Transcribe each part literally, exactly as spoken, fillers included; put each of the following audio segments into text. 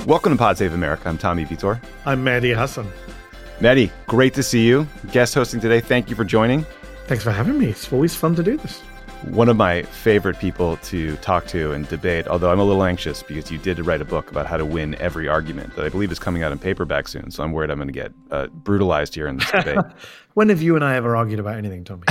Welcome to Pod Save America. I'm Tommy Vitor. I'm Mehdi Hassan. Mehdi, great to see you. Guest hosting today. Thank you for joining. Thanks for having me. It's always fun to do this. One of my favorite people to talk to and debate, although I'm a little anxious because you did write a book about how to win every argument that I believe is coming out in paperback soon. So I'm worried I'm going to get uh, brutalized here in this debate. When have you and I ever argued about anything, Tommy?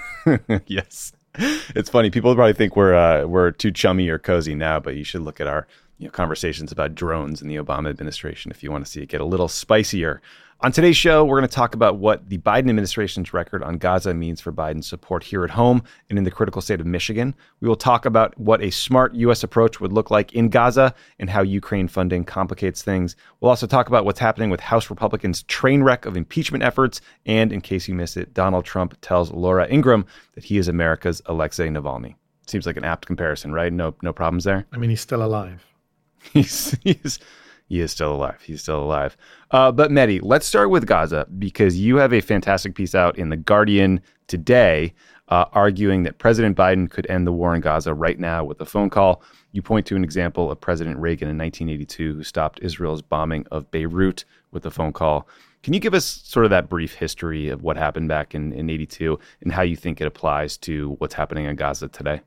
Yes. It's funny. People probably think we're uh, we're too chummy or cozy now, but you should look at our you know, conversations about drones in the Obama administration if you want to see it get a little spicier. On today's show, we're going to talk about what the Biden administration's record on Gaza means for Biden's support here at home and in the critical state of Michigan. We will talk about what a smart U S approach would look like in Gaza and how Ukraine funding complicates things. We'll also talk about what's happening with House Republicans' train wreck of impeachment efforts. And in case you missed it, Donald Trump tells Laura Ingraham that he is America's Alexei Navalny. Seems like an apt comparison, right? No, no problems there. I mean, he's still alive. He's, he's He is still alive. He's still alive. Uh, but Mehdi, let's start with Gaza because you have a fantastic piece out in The Guardian today uh, arguing that President Biden could end the war in Gaza right now with a phone call. You point to an example of President Reagan in nineteen eighty-two who stopped Israel's bombing of Beirut with a phone call. Can you give us sort of that brief history of what happened back in, in eighty-two and how you think it applies to what's happening in Gaza today?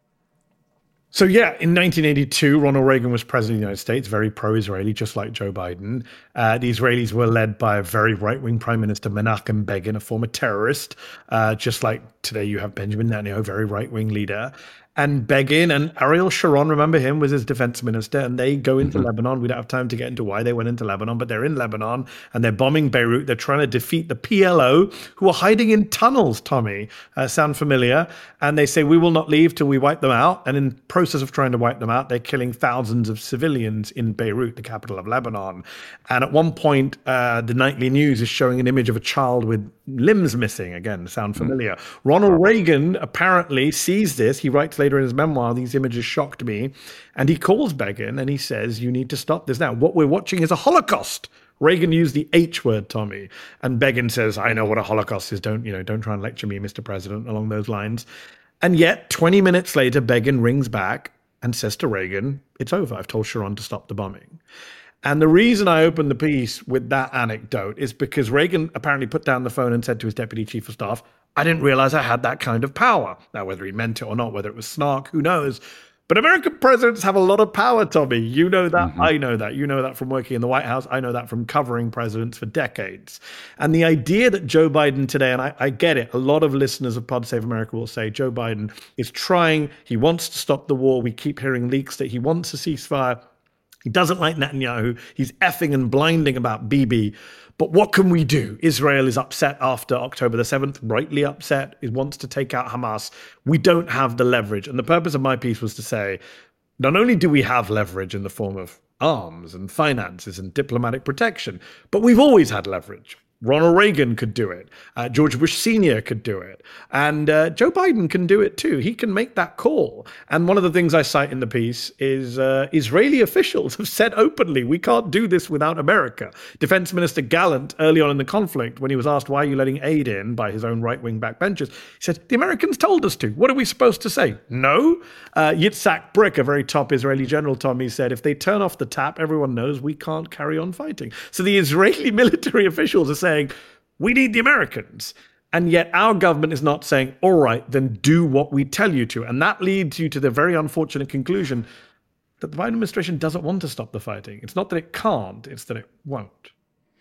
So yeah, in nineteen eighty-two, Ronald Reagan was president of the United States, very pro-Israeli, just like Joe Biden. Uh, the Israelis were led by a very right-wing prime minister, Menachem Begin, a former terrorist, uh, just like today you have Benjamin Netanyahu, very right-wing leader. And Begin and Ariel Sharon, remember him, was his defense minister, and they go into mm-hmm. Lebanon. We don't have time to get into why they went into Lebanon, but they're in Lebanon, and they're bombing Beirut. They're trying to defeat the P L O, who are hiding in tunnels, Tommy. Uh, sound familiar? And they say, we will not leave till we wipe them out. And in process of trying to wipe them out, they're killing thousands of civilians in Beirut, the capital of Lebanon. And at one point, uh, the nightly news is showing an image of a child with limbs missing. Again, sound familiar? Mm-hmm. Ronald Reagan apparently sees this. He writes later in his memoir, these images shocked me. And he calls Begin and he says, you need to stop this now. What we're watching is a Holocaust. Reagan used the H word, Tommy. And Begin says, I know what a Holocaust is. Don't, you know, don't try and lecture me, Mister President, along those lines. And yet, twenty minutes later, Begin rings back and says to Reagan, it's over. I've told Sharon to stop the bombing. And the reason I opened the piece with that anecdote is because Reagan apparently put down the phone and said to his deputy chief of staff, I didn't realize I had that kind of power. Now, whether he meant it or not, whether it was snark, who knows? But American presidents have a lot of power, Tommy. You know that. Mm-hmm. I know that. You know that from working in the White House. I know that from covering presidents for decades. And the idea that Joe Biden today, and I, I get it, a lot of listeners of Pod Save America will say Joe Biden is trying, he wants to stop the war. We keep hearing leaks that he wants a ceasefire. He doesn't like Netanyahu. He's effing and blinding about Bibi. But what can we do? Israel is upset after October the seventh, rightly upset. It wants to take out Hamas. We don't have the leverage. And the purpose of my piece was to say, not only do we have leverage in the form of arms and finances and diplomatic protection, but we've always had leverage. Ronald Reagan could do it. Uh, George Bush Senior could do it. And uh, Joe Biden can do it too. He can make that call. And one of the things I cite in the piece is uh, Israeli officials have said openly, we can't do this without America. Defense Minister Gallant, early on in the conflict, when he was asked, why are you letting aid in by his own right-wing backbenchers, he said, the Americans told us to. What are we supposed to say? No? Uh, Yitzhak Brick, a very top Israeli general, Tommy, said, if they turn off the tap, everyone knows we can't carry on fighting. So the Israeli military officials are saying, saying, we need the Americans. And yet our government is not saying, all right, then do what we tell you to. And that leads you to the very unfortunate conclusion that the Biden administration doesn't want to stop the fighting. It's not that it can't, it's that it won't.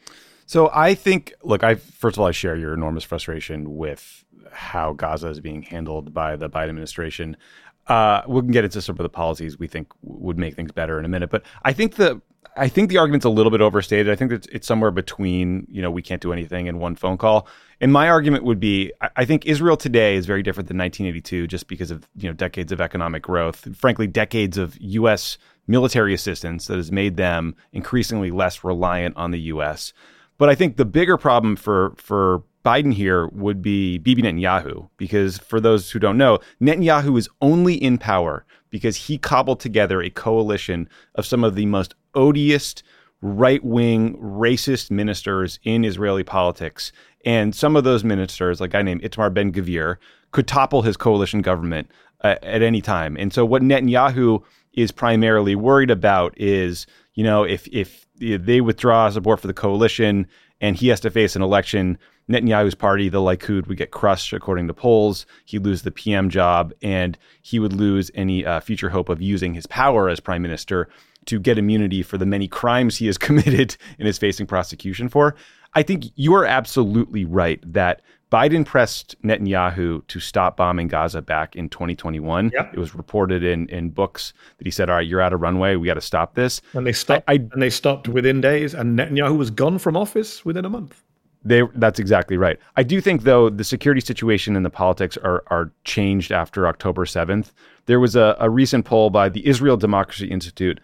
So I think, look, I first of all, I share your enormous frustration with how Gaza is being handled by the Biden administration. Uh, we can get into some of the policies we think would make things better in a minute. But I think the I think the argument's a little bit overstated. I think that it's somewhere between, you know, we can't do anything and one phone call. And my argument would be, I think Israel today is very different than nineteen eighty-two just because of, you know, decades of economic growth, and frankly, decades of U S military assistance that has made them increasingly less reliant on the U S. But I think the bigger problem for for Biden here would be Bibi Netanyahu, because for those who don't know, Netanyahu is only in power because he cobbled together a coalition of some of the most odious, right-wing, racist ministers in Israeli politics. And some of those ministers, like a guy named Itamar Ben-Gvir, could topple his coalition government uh, at any time. And so what Netanyahu is primarily worried about is, you know, if if they withdraw support for the coalition and he has to face an election, Netanyahu's party, the Likud, would get crushed according to polls. He'd lose the P M job, and he would lose any uh, future hope of using his power as prime minister to get immunity for the many crimes he has committed and is facing prosecution for. I think you are absolutely right that Biden pressed Netanyahu to stop bombing Gaza back in twenty twenty-one. Yep. It was reported in, in books that he said, all right, you're out of runway. We got to stop this. And they stopped, I, I, and they stopped within days, and Netanyahu was gone from office within a month. They, that's exactly right. I do think, though, the security situation and the politics are are changed after October seventh. There was a, a recent poll by the Israel Democracy Institute.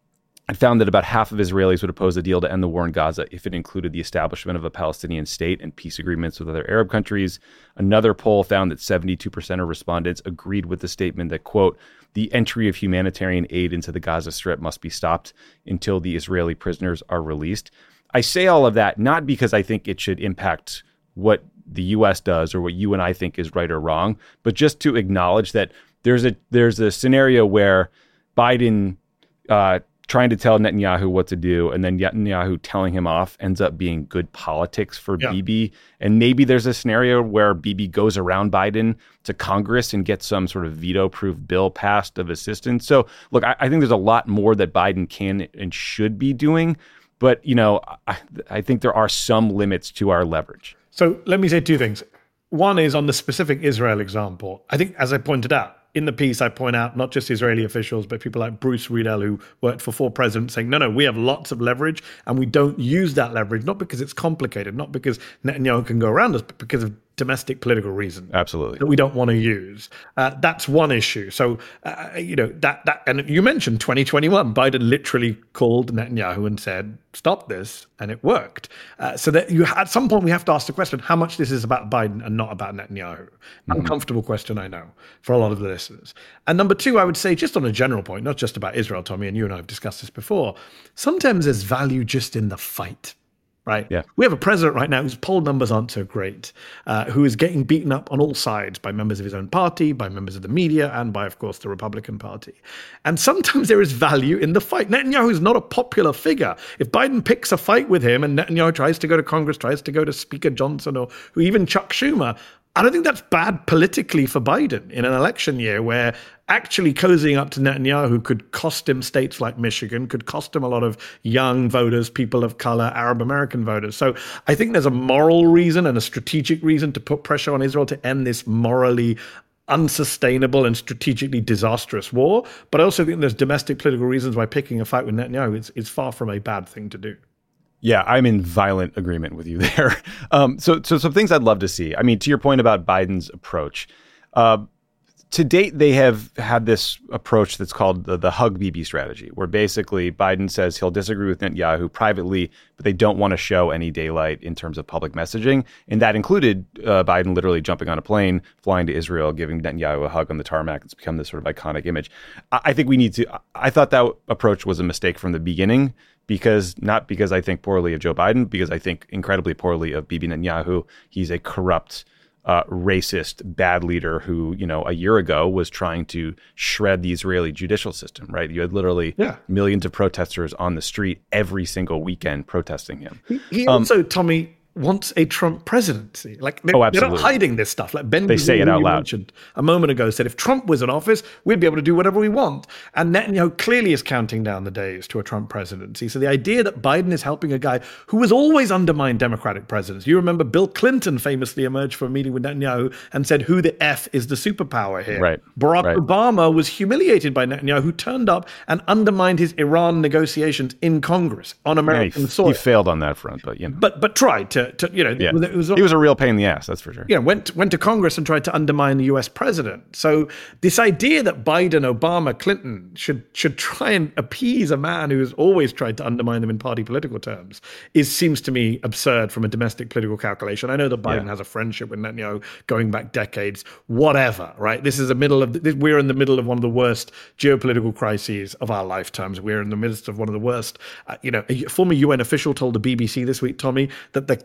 It found that about half of Israelis would oppose a deal to end the war in Gaza if it included the establishment of a Palestinian state and peace agreements with other Arab countries. Another poll found that seventy-two percent of respondents agreed with the statement that, quote, the entry of humanitarian aid into the Gaza Strip must be stopped until the Israeli prisoners are released. I say all of that not because I think it should impact what the U S does or what you and I think is right or wrong, but just to acknowledge that there's a there's a scenario where Biden uh, trying to tell Netanyahu what to do and then Netanyahu telling him off ends up being good politics for yeah. Bibi. And maybe there's a scenario where Bibi goes around Biden to Congress and gets some sort of veto-proof bill passed of assistance. So look, I, I think there's a lot more that Biden can and should be doing. But, you know, I, I think there are some limits to our leverage. So let me say two things. One is on the specific Israel example. I think, as I pointed out, in the piece, I point out not just Israeli officials, but people like Bruce Riedel, who worked for four presidents, saying, no, no, we have lots of leverage and we don't use that leverage, not because it's complicated, not because Netanyahu can go around us, but because of domestic political reasons. Absolutely. That we don't want to use. Uh, that's one issue. So, uh, you know, that, that, and you mentioned twenty twenty-one, Biden literally called Netanyahu and said, stop this, and it worked. Uh, so that you, at some point we have to ask the question, how much this is about Biden and not about Netanyahu? Mm-hmm. Uncomfortable question, I know, for a lot of the listeners. And number two, I would say, just on a general point, not just about Israel, Tommy, and you and I have discussed this before, sometimes there's value just in the fight. Right. Yeah. We have a president right now whose poll numbers aren't so great, uh, who is getting beaten up on all sides by members of his own party, by members of the media, and by, of course, the Republican Party. And sometimes there is value in the fight. Netanyahu is not a popular figure. If Biden picks a fight with him and Netanyahu tries to go to Congress, tries to go to Speaker Johnson or even Chuck Schumer, I don't think that's bad politically for Biden in an election year where actually cozying up to Netanyahu could cost him states like Michigan, could cost him a lot of young voters, people of color, Arab American voters. So I think there's a moral reason and a strategic reason to put pressure on Israel to end this morally unsustainable and strategically disastrous war. But I also think there's domestic political reasons why picking a fight with Netanyahu is, is far from a bad thing to do. Yeah, I'm in violent agreement with you there. Um, so, so some things I'd love to see. I mean, to your point about Biden's approach, uh, to date, they have had this approach that's called the, the hug Bibi strategy, where basically Biden says he'll disagree with Netanyahu privately, but they don't want to show any daylight in terms of public messaging. And that included uh, Biden literally jumping on a plane, flying to Israel, giving Netanyahu a hug on the tarmac. It's become this sort of iconic image. I, I think we need to, I thought that approach was a mistake from the beginning, because not because I think poorly of Joe Biden, because I think incredibly poorly of Bibi Netanyahu. He's a corrupt, uh, racist, bad leader who, you know, a year ago was trying to shred the Israeli judicial system, right? You had literally yeah. millions of protesters on the street every single weekend protesting him. He, he um, also, Tommy, wants a Trump presidency. Like they're, oh, they're not hiding this stuff. Like Ben they say it out loud. Mentioned a moment ago said, if Trump was in office, we'd be able to do whatever we want. And Netanyahu clearly is counting down the days to a Trump presidency. So the idea that Biden is helping a guy who has always undermined Democratic presidents. You remember Bill Clinton famously emerged from a meeting with Netanyahu and said, who the F is the superpower here? Right. Barack right. Obama was humiliated by Netanyahu, who turned up and undermined his Iran negotiations in Congress on American yeah, he, soil. He failed on that front, but you know. But but tried to, to you know, yeah. it was, he was a real pain in the ass, that's for sure. Yeah, went went to Congress and tried to undermine the U S president. So this idea that Biden, Obama, Clinton should should try and appease a man who has always tried to undermine them in party political terms is seems to me absurd from a domestic political calculation. I know that Biden yeah. has a friendship with Netanyahu going back decades. Whatever, right? This is the middle of the, we're in the middle of one of the worst geopolitical crises of our lifetimes. We're in the midst of one of the worst. Uh, you know, a former U N official told the B B C this week, Tommy, that the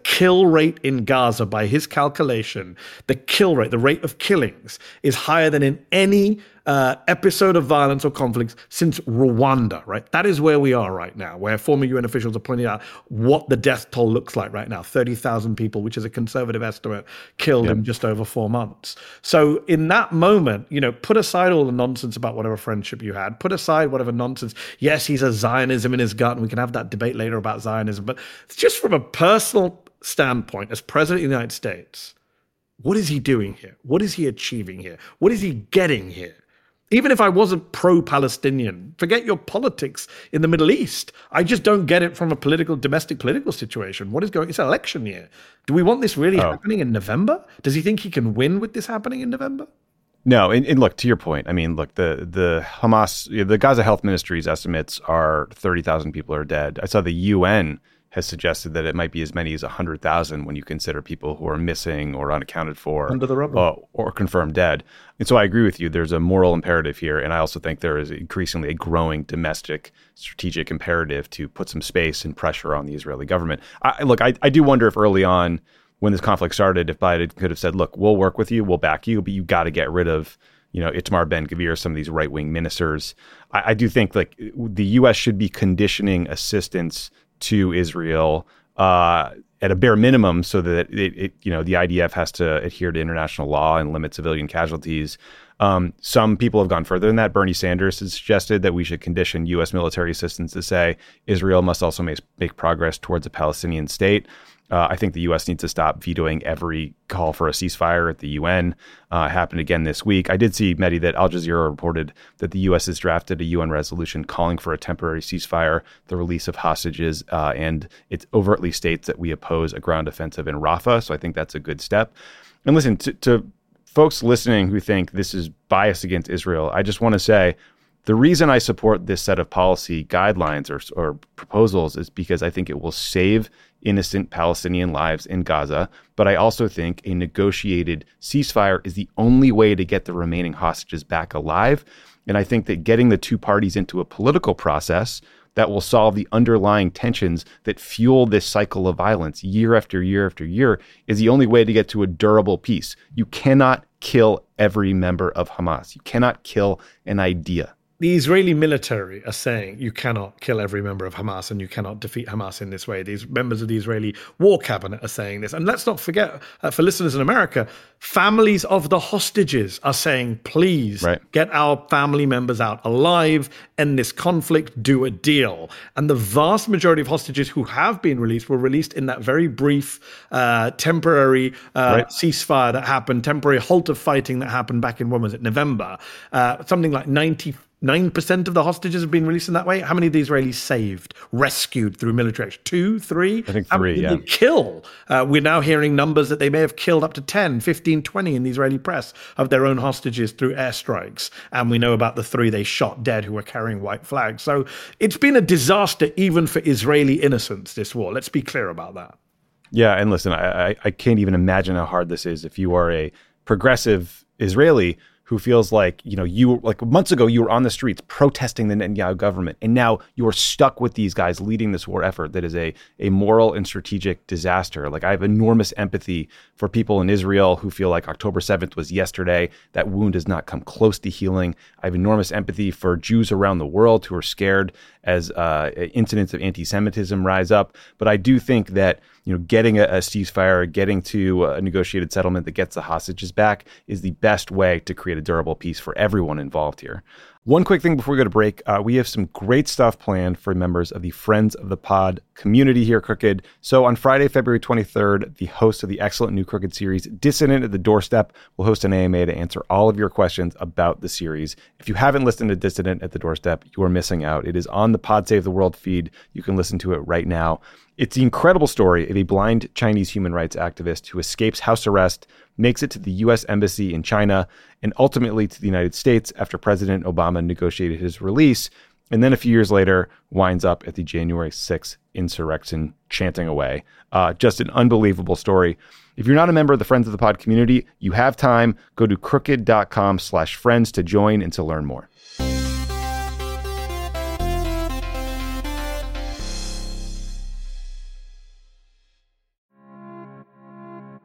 kill rate in Gaza, by his calculation, the kill rate, the rate of killings, is higher than in any uh, episode of violence or conflicts since Rwanda, right? That is where we are right now, where former U N officials are pointing out what the death toll looks like right now. thirty thousand people, which is a conservative estimate, killed yep. in just over four months. So in that moment, you know, put aside all the nonsense about whatever friendship you had, put aside whatever nonsense. Yes, he's a Zionism in his gut, and we can have that debate later about Zionism, but just from a personal standpoint, as president of the United States, what is he doing here? What is he achieving here? What is he getting here? Even if I wasn't pro-Palestinian, forget your politics in the Middle East. I just don't get it from a political, domestic political situation. What is going? It's an election year. Do we want this really oh. happening in November? Does he think he can win with this happening in November? No, and, and look, to your point, I mean, look, the the Hamas, the Gaza Health Ministry's estimates are thirty thousand people are dead. I saw the U N has suggested that it might be as many as one hundred thousand when you consider people who are missing or unaccounted for under the rubble uh, or confirmed dead. And so I agree with you. There's a moral imperative here. And I also think there is increasingly a growing domestic strategic imperative to put some space and pressure on the Israeli government. I, look, I, I do wonder if early on when this conflict started, if Biden could have said, look, we'll work with you, we'll back you, but you got to get rid of, you know, Itamar Ben-Gvir, some of these right-wing ministers. I, I do think like the U S should be conditioning assistance to Israel uh, at a bare minimum, so that it, it, you know, the I D F has to adhere to international law and limit civilian casualties. Um, some people have gone further than that. Bernie Sanders has suggested that we should condition U S military assistance to say Israel must also make, make progress towards a Palestinian state. Uh, I think the U S needs to stop vetoing every call for a ceasefire at the U N. Uh, it happened again this week. I did see, Mehdi, that Al Jazeera reported that the U S has drafted a U N resolution calling for a temporary ceasefire, the release of hostages, uh, and it overtly states that we oppose a ground offensive in Rafah. So I think that's a good step. And listen, to, to folks listening who think this is bias against Israel, I just want to say, the reason I support this set of policy guidelines or, or proposals is because I think it will save innocent Palestinian lives in Gaza. But I also think a negotiated ceasefire is the only way to get the remaining hostages back alive. And I think that getting the two parties into a political process that will solve the underlying tensions that fuel this cycle of violence year after year after year is the only way to get to a durable peace. You cannot kill every member of Hamas. You cannot kill an idea. The Israeli military are saying you cannot kill every member of Hamas and you cannot defeat Hamas in this way. These members of the Israeli war cabinet are saying this. And let's not forget, uh, for listeners in America, families of the hostages are saying, please right. get our family members out alive, end this conflict, do a deal. And the vast majority of hostages who have been released were released in that very brief, uh, temporary uh, right. ceasefire that happened, temporary halt of fighting that happened back in, when was it, November? Uh, something like ninety Nine percent of the hostages have been released in that way. How many of the Israelis saved, rescued through military action? Two, three? I think How three, many yeah. did they kill? Uh, we're now hearing numbers that they may have killed up to ten, fifteen, twenty in the Israeli press of their own hostages through airstrikes. And we know about the three they shot dead who were carrying white flags. So it's been a disaster even for Israeli innocents, this war. Let's be clear about that. Yeah, and listen, I, I, I can't even imagine how hard this is if you are a progressive Israeli who feels like, you know, you like months ago, you were on the streets protesting the Netanyahu government. And now you are stuck with these guys leading this war effort that is a, a moral and strategic disaster. Like, I have enormous empathy for people in Israel who feel like October seventh was yesterday. That wound has not come close to healing. I have enormous empathy for Jews around the world who are scared as uh, incidents of anti-Semitism rise up. But I do think that, you know, getting a, a ceasefire, getting to a negotiated settlement that gets the hostages back is the best way to create a durable peace for everyone involved here. One quick thing before we go to break, uh, we have some great stuff planned for members of the Friends of the Pod community here at Crooked. So on Friday, February twenty-third, the host of the excellent new Crooked series, Dissident at the Doorstep, will host an A M A to answer all of your questions about the series. If you haven't listened to Dissident at the Doorstep, you are missing out. It is on the Pod Save the World feed. You can listen to it right now. It's the incredible story of a blind Chinese human rights activist who escapes house arrest, makes it to the U S Embassy in China, and ultimately to the United States after President Obama negotiated his release, and then a few years later winds up at the January sixth insurrection chanting away. Uh, just an unbelievable story. If you're not a member of the Friends of the Pod community, you have time. Go to crooked.com slash friends to join and to learn more.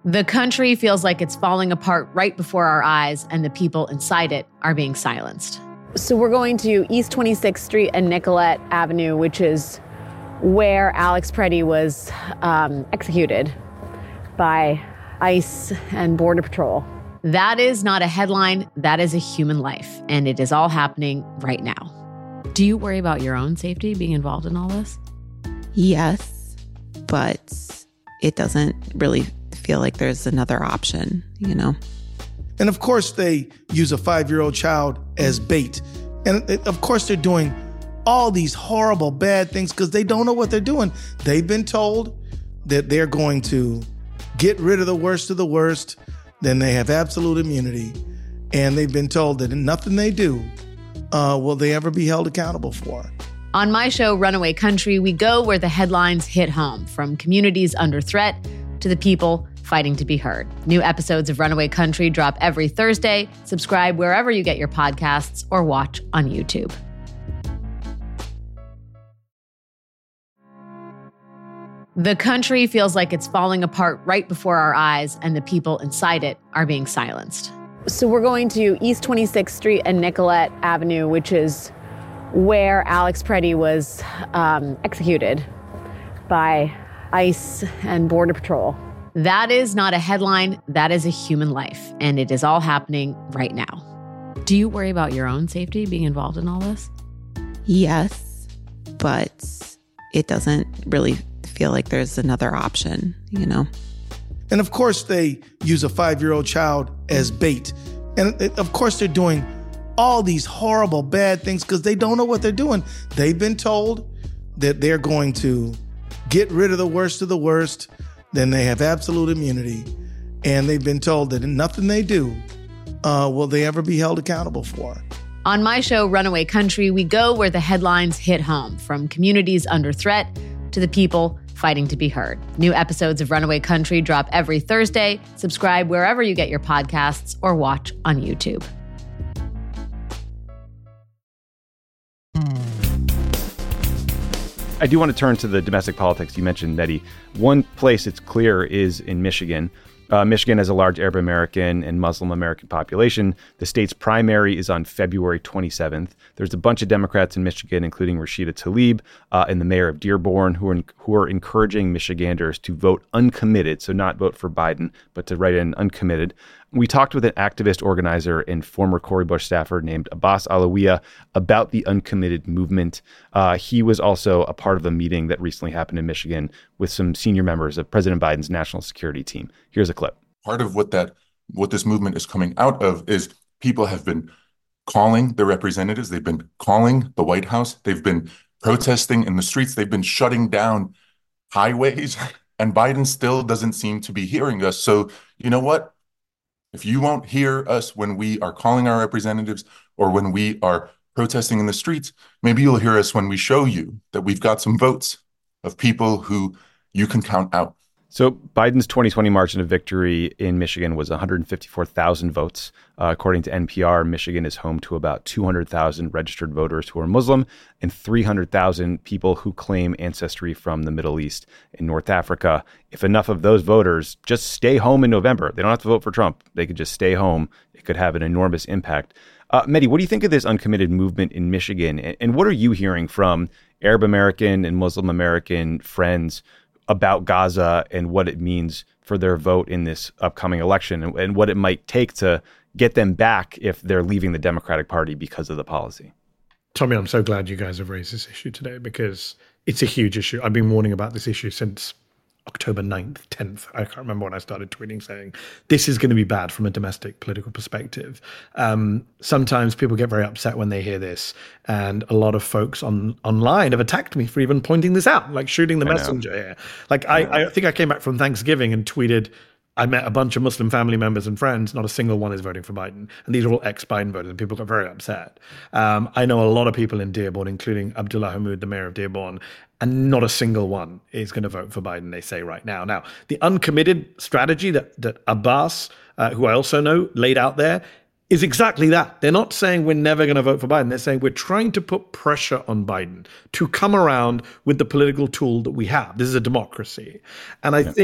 The country feels like it's falling apart right before our eyes, and the people inside it are being silenced. So we're going to East twenty-sixth Street and Nicollet Avenue, which is where Alex Preddy was um, executed by ICE and Border Patrol. That is not a headline. That is a human life, and it is all happening right now. Do you worry about your own safety being involved in all this? Yes, but it doesn't really feel like there's another option, you know? And of course, they use a five-year-old child as bait. And of course, they're doing all these horrible, bad things because they don't know what they're doing. They've been told that they're going to get rid of the worst of the worst, then they have absolute immunity. And they've been told that nothing they do uh, will they ever be held accountable for. On my show, Runaway Country, we go where the headlines hit home, from communities under threat to the people fighting to be heard. New episodes of Runaway Country drop every Thursday. Subscribe wherever you get your podcasts or watch on YouTube. The country feels like it's falling apart right before our eyes, and the people inside it are being silenced. So we're going to East twenty-sixth Street and Nicollet Avenue, which is where Alex Preddy was um, executed by ICE and Border Patrol. That is not a headline. That is a human life, and it is all happening right now. Do you worry about your own safety being involved in all this? Yes, but it doesn't really feel like there's another option, you know? And of course, they use a five-year-old child as bait. And of course, they're doing all these horrible, bad things because they don't know what they're doing. They've been told that they're going to get rid of the worst of the worst, then they have absolute immunity. And they've been told that nothing they do uh, will they ever be held accountable for. On my show, Runaway Country, we go where the headlines hit home, from communities under threat to the people fighting to be heard. New episodes of Runaway Country drop every Thursday. Subscribe wherever you get your podcasts or watch on YouTube. I do want to turn to the domestic politics. You mentioned, Mehdi. One place it's clear is in Michigan. Uh, Michigan has a large Arab American and Muslim American population. The state's primary is on February twenty-seventh. There's a bunch of Democrats in Michigan, including Rashida Tlaib uh, and the mayor of Dearborn, who are, who are encouraging Michiganders to vote uncommitted, so not vote for Biden, but to write in uncommitted. We talked with an activist organizer and former Cori Bush staffer named Abbas Alawiya about the uncommitted movement. Uh, he was also a part of a meeting that recently happened in Michigan with some senior members of President Biden's national security team. Here's a clip. Part of what that what this movement is coming out of is people have been calling their representatives. They've been calling the White House. They've been protesting in the streets. They've been shutting down highways. And Biden still doesn't seem to be hearing us. So you know what? If you won't hear us when we are calling our representatives or when we are protesting in the streets, maybe you'll hear us when we show you that we've got some votes of people who you can count out. So Biden's twenty twenty margin of victory in Michigan was one hundred fifty-four thousand votes. Uh, according to N P R, Michigan is home to about two hundred thousand registered voters who are Muslim and three hundred thousand people who claim ancestry from the Middle East and North Africa. If enough of those voters just stay home in November, they don't have to vote for Trump. They could just stay home. It could have an enormous impact. Uh, Mehdi, what do you think of this uncommitted movement in Michigan? And, and what are you hearing from Arab American and Muslim American friends about Gaza and what it means for their vote in this upcoming election, and, and what it might take to get them back if they're leaving the Democratic Party because of the policy? Tommy, I'm so glad you guys have raised this issue today because it's a huge issue. I've been warning about this issue since October ninth, tenth. I can't remember when I started tweeting saying this is going to be bad from a domestic political perspective. Um, sometimes people get very upset when they hear this, and a lot of folks on online have attacked me for even pointing this out, like shooting the I messenger know. here. Like I, I, I think I came back from Thanksgiving and tweeted, I met a bunch of Muslim family members and friends. Not a single one is voting for Biden. And these are all ex-Biden voters, and people got very upset. Um, I know a lot of people in Dearborn, including Abdullah Hammoud, the mayor of Dearborn, and not a single one is going to vote for Biden, they say right now. Now, the uncommitted strategy that, that Abbas, uh, who I also know, laid out there is exactly that. They're not saying we're never going to vote for Biden. They're saying we're trying to put pressure on Biden to come around with the political tool that we have. This is a democracy. And I yeah. think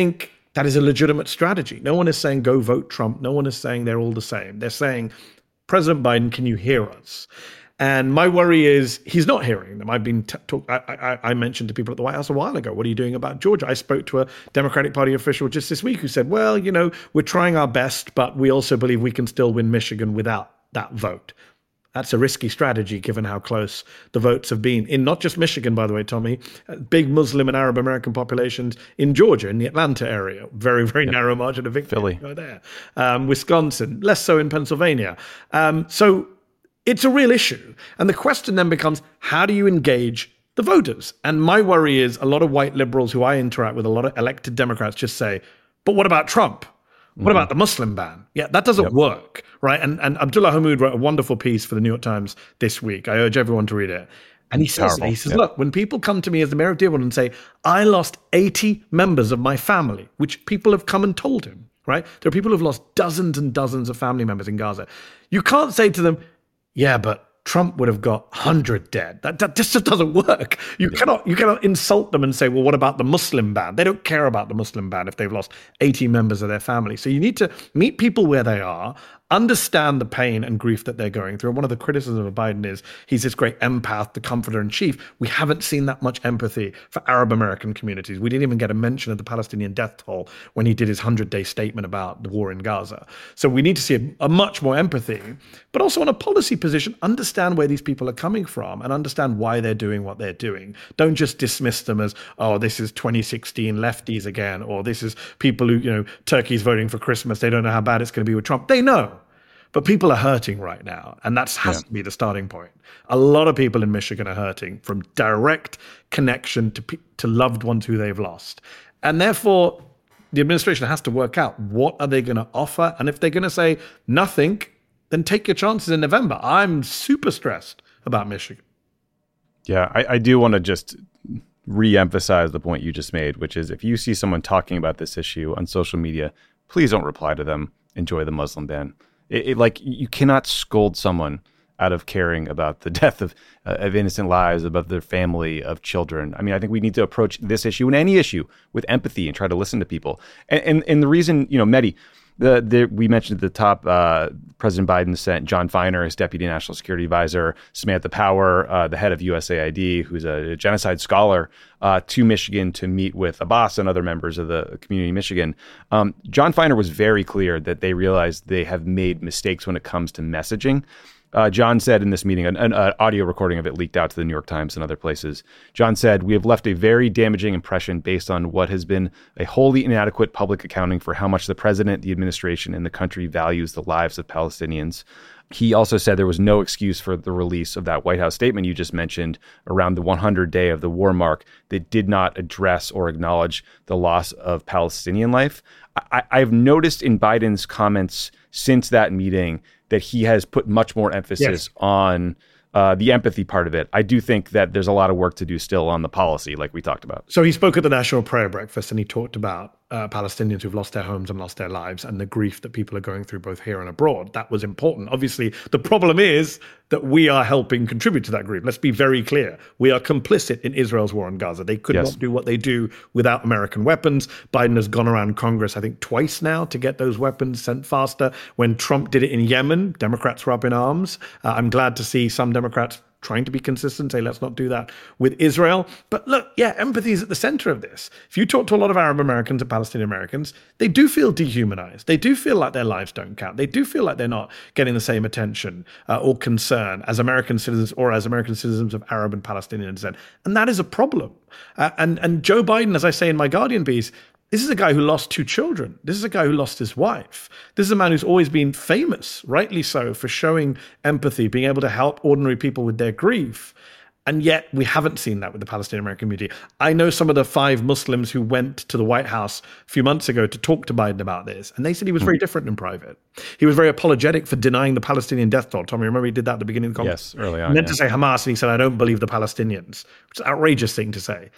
That is a legitimate strategy. No one is saying go vote Trump. No one is saying they're all the same. They're saying, President Biden, can you hear us? And my worry is he's not hearing them. I've been t- talk. I, I, I mentioned to people at the White House a while ago, what are you doing about Georgia? I spoke to a Democratic Party official just this week who said, well, you know, we're trying our best, but we also believe we can still win Michigan without that vote. That's a risky strategy given how close the votes have been in not just Michigan, by the way, Tommy, big Muslim and Arab American populations in Georgia, in the Atlanta area, very, very yep. narrow margin of victory. Philly. Right there. Um, Wisconsin, less so in Pennsylvania. Um, so it's a real issue. And the question then becomes, how do you engage the voters? And my worry is a lot of white liberals who I interact with, a lot of elected Democrats just say, but what about Trump? What mm-hmm. about the Muslim ban? Yeah, that doesn't yep. work, right? And and Abdullah Hamoud wrote a wonderful piece for the New York Times this week. I urge everyone to read it. And he says, he says, yep. look, when people come to me as the mayor of Dearborn and say, I lost eighty members of my family, which people have come and told him, right? There are people who've lost dozens and dozens of family members in Gaza. You can't say to them, yeah, but Trump would have got one hundred dead. That, that just doesn't work. You yeah. cannot you cannot insult them and say, well, what about the Muslim ban? They don't care about the Muslim ban if they've lost eighty members of their family. So you need to meet people where they are, understand the pain and grief that they're going through. And one of the criticisms of Biden is he's this great empath, the comforter in chief. We haven't seen that much empathy for Arab American communities. We didn't even get a mention of the Palestinian death toll when he did his hundred-day statement about the war in Gaza. So we need to see a, a much more empathy, but also on a policy position, understand where these people are coming from and understand why they're doing what they're doing. Don't just dismiss them as, oh, this is twenty sixteen lefties again, or this is people who, you know, Turkey's voting for Christmas. They don't know how bad it's going to be with Trump. They know. But people are hurting right now, and that has yeah. to be the starting point. A lot of people in Michigan are hurting from direct connection to to loved ones who they've lost. And therefore, the administration has to work out what are they going to offer. And if they're going to say nothing, then take your chances in November. I'm super stressed about Michigan. Yeah, I, I do want to just re-emphasize the point you just made, which is if you see someone talking about this issue on social media, please don't reply to them. Enjoy the Muslim ban. It, it, like you cannot scold someone out of caring about the death of uh, of innocent lives, about their family, of children. I mean, I think we need to approach this issue and any issue with empathy and try to listen to people. And and, and the reason, you know, Mehdi, the, the we mentioned at the top, uh, President Biden sent John Feiner, his deputy national security advisor, Samantha Power, uh, the head of U S A I D, who's a genocide scholar, uh, to Michigan to meet with Abbas and other members of the community in Michigan. Um, John Feiner was very clear that they realized they have made mistakes when it comes to messaging. Uh, John said in this meeting, an, an uh, audio recording of it leaked out to the New York Times and other places. John said, we have left a very damaging impression based on what has been a wholly inadequate public accounting for how much the president, the administration, and the country values the lives of Palestinians. He also said there was no excuse for the release of that White House statement you just mentioned around the one hundred day of the war mark that did not address or acknowledge the loss of Palestinian life. I, I've noticed in Biden's comments since that meeting that he has put much more emphasis yes. on uh, the empathy part of it. I do think that there's a lot of work to do still on the policy, like we talked about. So he spoke at the National Prayer Breakfast and he talked about uh, Palestinians who've lost their homes and lost their lives and the grief that people are going through both here and abroad. That was important. Obviously, the problem is that we are helping contribute to that grief. Let's be very clear. We are complicit in Israel's war on Gaza. They could yes. not do what they do without American weapons. Biden has gone around Congress, I think, twice now to get those weapons sent faster. When Trump did it in Yemen, Democrats were up in arms. Uh, I'm glad to see some Democrats trying to be consistent, say, let's not do that with Israel. But look, yeah, empathy is at the center of this. If you talk to a lot of Arab Americans and Palestinian Americans, they do feel dehumanized. They do feel like their lives don't count. They do feel like they're not getting the same attention uh, or concern as American citizens or as American citizens of Arab and Palestinian descent. And that is a problem. Uh, and, and Joe Biden, as I say in my Guardian piece, this is a guy who lost two children. This is a guy who lost his wife. This is a man who's always been famous, rightly so, for showing empathy, being able to help ordinary people with their grief. And yet we haven't seen that with the Palestinian American community. I know some of the five Muslims who went to the White House a few months ago to talk to Biden about this. And they said he was very different in private. He was very apologetic for denying the Palestinian death toll. Tommy, remember he did that at the beginning of the conference? Yes, early on. He meant yeah. to say Hamas, and he said, I don't believe the Palestinians. It's an outrageous thing to say.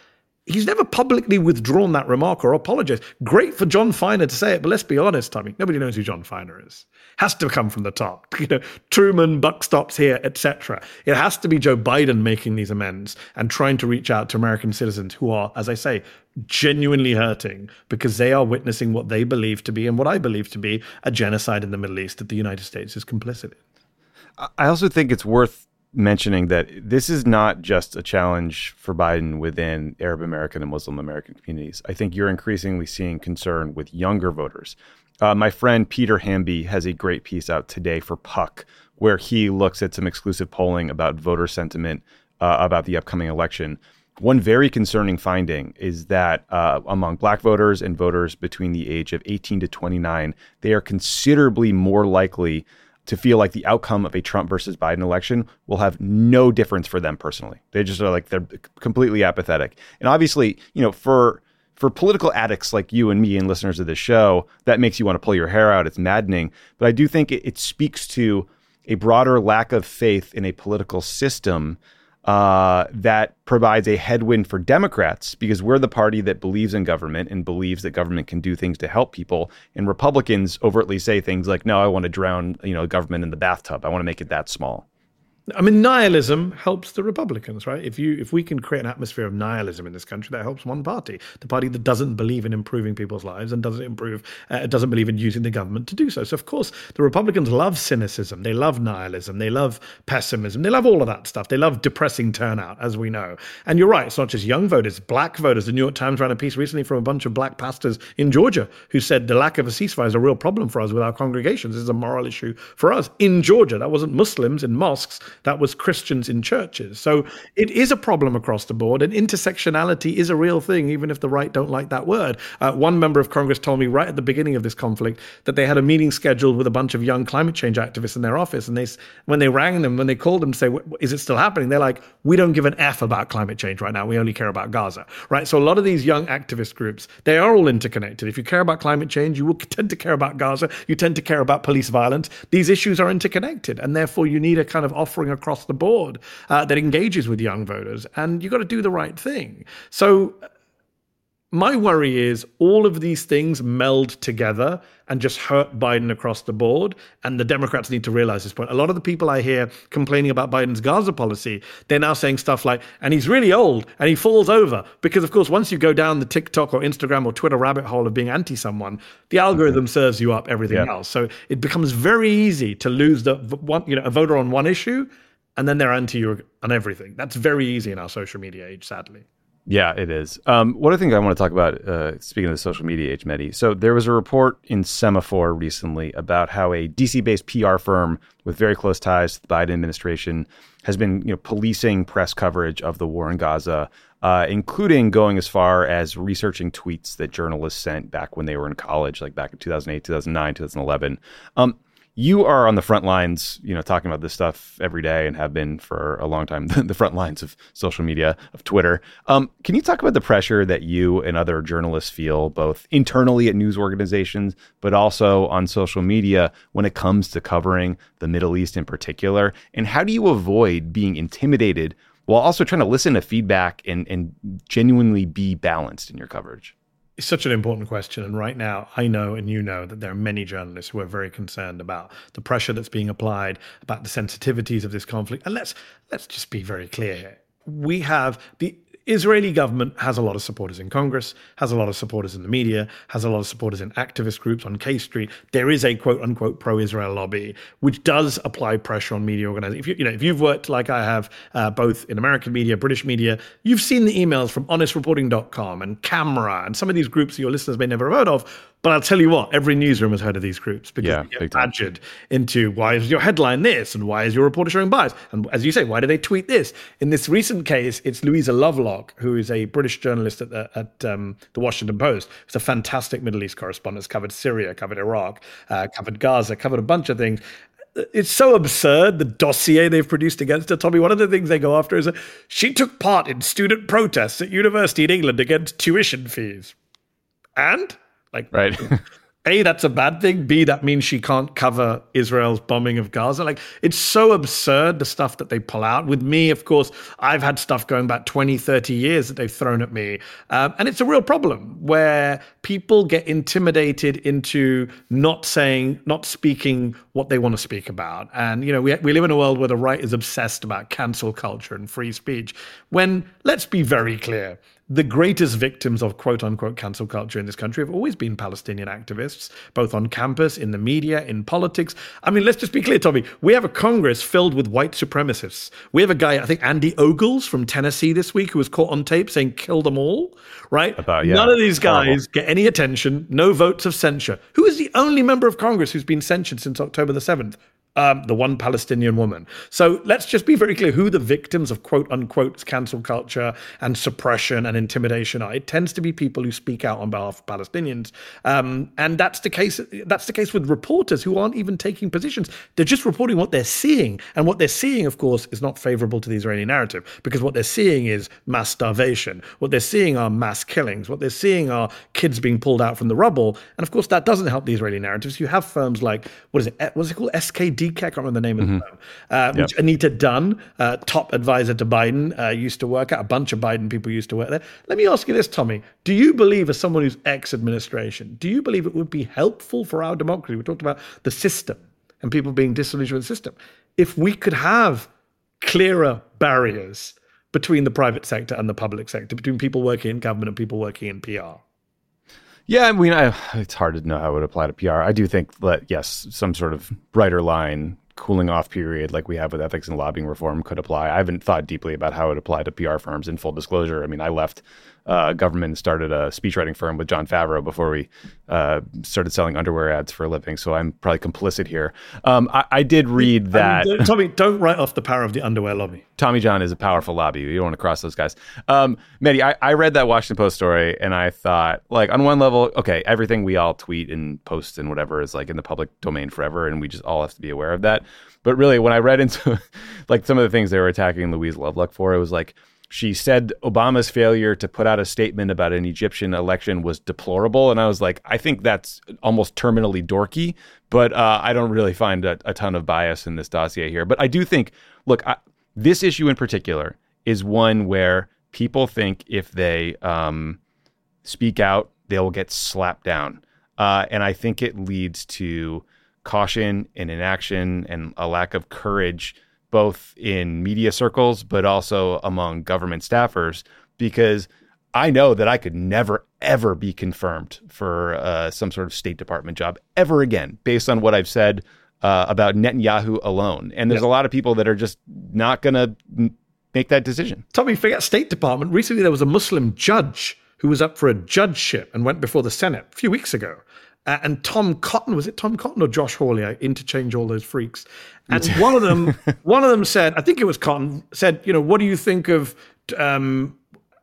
he's never publicly withdrawn that remark or apologized. Great for John Feiner to say it, but let's be honest, Tommy, nobody knows who John Feiner is. Has to come from the top. You know, Truman, buck stops here, et cetera. It has to be Joe Biden making these amends and trying to reach out to American citizens who are, as I say, genuinely hurting because they are witnessing what they believe to be and what I believe to be a genocide in the Middle East that the United States is complicit in. I also think it's worth mentioning that this is not just a challenge for Biden within Arab American and Muslim American communities. I think you're increasingly seeing concern with younger voters. Uh, my friend Peter Hamby has a great piece out today for Puck, where he looks at some exclusive polling about voter sentiment uh, about the upcoming election. One very concerning finding is that uh, among Black voters and voters between the age of eighteen to twenty-nine, they are considerably more likely to feel like the outcome of a Trump versus Biden election will have no difference for them personally. They just are like, they're completely apathetic. And obviously, you know, for for political addicts like you and me and listeners of this show, that makes you want to pull your hair out. It's maddening. But I do think it, it speaks to a broader lack of faith in a political system uh, that provides a headwind for Democrats, because we're the party that believes in government and believes that government can do things to help people. And Republicans overtly say things like, no, I want to drown, you know, government in the bathtub. I want to make it that small. I mean, nihilism helps the Republicans, right? If you if we can create an atmosphere of nihilism in this country, that helps one party, the party that doesn't believe in improving people's lives and doesn't improve, uh, doesn't believe in using the government to do so. So, of course, the Republicans love cynicism, they love nihilism, they love pessimism, they love all of that stuff. They love depressing turnout, as we know. And you're right, it's not just young voters, Black voters. The New York Times ran a piece recently from a bunch of Black pastors in Georgia who said the lack of a ceasefire is a real problem for us with our congregations. It's a moral issue for us in Georgia. That wasn't Muslims in mosques, that was Christians in churches. So it is a problem across the board, and intersectionality is a real thing, even if the right don't like that word. Uh, one member of Congress told me right at the beginning of this conflict that they had a meeting scheduled with a bunch of young climate change activists in their office, and they, when they rang them, when they called them to say, is it still happening? They're like, we don't give an F about climate change right now. We only care about Gaza, right? So a lot of these young activist groups, they are all interconnected. If you care about climate change, you will tend to care about Gaza. You tend to care about police violence. These issues are interconnected, and therefore you need a kind of offering across the board uh, that engages with young voters, and you've got to do the right thing. So my worry is all of these things meld together and just hurt Biden across the board, and the Democrats need to realize this point. A lot of the people I hear complaining about Biden's Gaza policy, they're now saying stuff like, and he's really old and he falls over, because of course once you go down the TikTok or Instagram or Twitter rabbit hole of being anti-someone, the algorithm serves you up everything yeah. else. So it becomes very easy to lose the one, you know, a voter on one issue, and then they're anti you on everything. That's very easy in our social media age, sadly. Yeah, it is. Um, one of the things I want to talk about, uh, speaking of the social media age, Mehdi. So there was a report in Semaphore recently about how a D C-based P R firm with very close ties to the Biden administration has been, you know, policing press coverage of the war in Gaza, uh, including going as far as researching tweets that journalists sent back when they were in college, like back in two thousand eight, two thousand nine, two thousand eleven. Um, You are on the front lines, you know, talking about this stuff every day and have been for a long time, the front lines of social media, of Twitter. Um, can you talk about the pressure that you and other journalists feel, both internally at news organizations, but also on social media when it comes to covering the Middle East in particular? And how do you avoid being intimidated while also trying to listen to feedback and, and genuinely be balanced in your coverage? It's such an important question. And right now, I know and you know that there are many journalists who are very concerned about the pressure that's being applied, about the sensitivities of this conflict. And let's let's just be very clear here. We have the Israeli government has a lot of supporters in Congress, has a lot of supporters in the media, has a lot of supporters in activist groups on K Street. There is a quote unquote pro-Israel lobby, which does apply pressure on media organizations. If you, you know, if you've worked like I have, uh, both in American media, British media, you've seen the emails from honest reporting dot com and Camera and some of these groups your listeners may never have heard of. But I'll tell you what, every newsroom has heard of these groups because yeah, they get badgered into why is your headline this and why is your reporter showing bias? And as you say, why do they tweet this? In this recent case, it's Louisa Lovelock, who is a British journalist at the, at, um, the Washington Post. It's a fantastic Middle East correspondent, covered Syria, covered Iraq, uh, covered Gaza, covered a bunch of things. It's so absurd, the dossier they've produced against her. Tommy, one of the things they go after is that she took part in student protests at university in England against tuition fees. And? Like, right. A, that's a bad thing. B, that means she can't cover Israel's bombing of Gaza. Like, it's so absurd, the stuff that they pull out. With me, of course, I've had stuff going back twenty, thirty years that they've thrown at me. Um, and it's a real problem where people get intimidated into not saying, not speaking what they want to speak about. And, you know, we, we live in a world where the right is obsessed about cancel culture and free speech. When, let's be very clear, the greatest victims of quote-unquote cancel culture in this country have always been Palestinian activists, both on campus, in the media, in politics. I mean, let's just be clear, Tommy. We have a Congress filled with white supremacists. We have a guy, I think Andy Ogles from Tennessee this week, who was caught on tape saying, kill them all, right? About, yeah, None of these guys horrible. get any attention, no votes of censure. Who is the only member of Congress who's been censured since October the seventh? Um, the one Palestinian woman. So let's just be very clear who the victims of quote unquote cancel culture and suppression and intimidation are. It tends to be people who speak out on behalf of Palestinians. Um, and that's the case. That's the case with reporters who aren't even taking positions. They're just reporting what they're seeing. And what they're seeing, of course, is not favorable to the Israeli narrative, because what they're seeing is mass starvation. What they're seeing are mass killings. What they're seeing are kids being pulled out from the rubble. And of course, that doesn't help the Israeli narratives. You have firms like, what is it? What is it called? S K D? I can't remember the name of the firm, uh, yep. which Anita Dunn, uh, top advisor to Biden, uh, used to work at. A bunch of Biden people used to work there. Let me ask you this, Tommy. Do you believe, as someone who's ex-administration, do you believe it would be helpful for our democracy? We talked about the system and people being disillusioned with the system. If we could have clearer barriers between the private sector and the public sector, between people working in government and people working in P R? Yeah, I mean, I, it's hard to know how it would apply to P R. I do think that, yes, some sort of brighter line, cooling off period like we have with ethics and lobbying reform could apply. I haven't thought deeply about how it would apply to P R firms, in full disclosure. I mean, I left uh, government and started a speechwriting firm with Jon Favreau before we uh, started selling underwear ads for a living, so I'm probably complicit here. Um, I, I did read that... I mean, Tommy, don't write off the power of the underwear lobby. Tommy John is a powerful lobby. You don't want to cross those guys. Um, Mehdi, I, I read that Washington Post story, and I thought, like, on one level, okay, everything we all tweet and post and whatever is, like, in the public domain forever, and we just all have to be aware of that. But really, when I read into, like, some of the things they were attacking Louise Lovelock for, it was like, she said Obama's failure to put out a statement about an Egyptian election was deplorable. And I was like, I think that's almost terminally dorky, but uh, I don't really find a, a ton of bias in this dossier here. But I do think, look, I, this issue in particular is one where people think if they um, speak out, they'll get slapped down. Uh, and I think it leads to caution and inaction and a lack of courage, both in media circles, but also among government staffers, because I know that I could never, ever be confirmed for uh, some sort of State Department job ever again, based on what I've said uh, about Netanyahu alone. And there's yep. a lot of people that are just not going to make that decision. Tommy, forget State Department. Recently, there was a Muslim judge who was up for a judgeship and went before the Senate a few weeks ago. Uh, and Tom Cotton, was it Tom Cotton or Josh Hawley? I interchange all those freaks. And one of them, one of them said, I think it was Cotton, said, you know, what do you think of, um,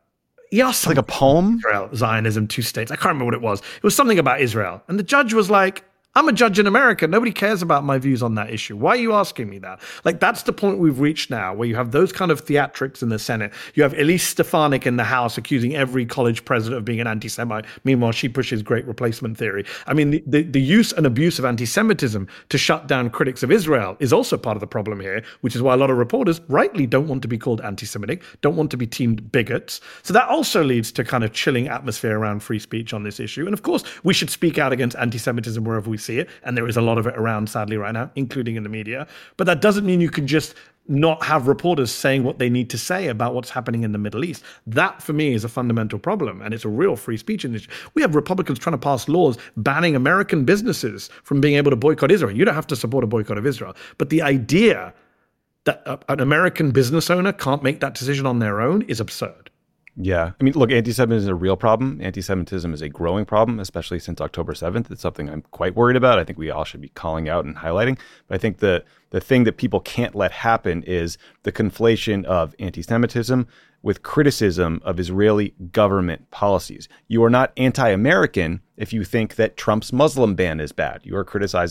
yes, like a poem? Israel, Zionism, two states. I can't remember what it was. It was something about Israel. And the judge was like, I'm a judge in America. Nobody cares about my views on that issue. Why are you asking me that? Like, that's the point we've reached now, where you have those kind of theatrics in the Senate. You have Elise Stefanik in the House accusing every college president of being an anti-Semite. Meanwhile, she pushes great replacement theory. I mean, the, the, the use and abuse of anti-Semitism to shut down critics of Israel is also part of the problem here, which is why a lot of reporters rightly don't want to be called anti-Semitic, don't want to be deemed bigots. So that also leads to kind of chilling atmosphere around free speech on this issue. And of course, we should speak out against anti-Semitism wherever we see it, and there is a lot of it around, sadly, right now, including in the media. But that doesn't mean you can just not have reporters saying what they need to say about what's happening in the Middle East. That, for me, is a fundamental problem, and it's a real free speech issue. We have Republicans trying to pass laws banning American businesses from being able to boycott Israel. You don't have to support a boycott of Israel. But the idea that an American business owner can't make that decision on their own is absurd. Yeah. I mean, look, anti-Semitism is a real problem. Anti-Semitism is a growing problem, especially since October seventh. It's something I'm quite worried about. I think we all should be calling out and highlighting. But I think the, the thing that people can't let happen is the conflation of anti-Semitism with criticism of Israeli government policies. You are not anti-American if you think that Trump's Muslim ban is bad. You are criticizing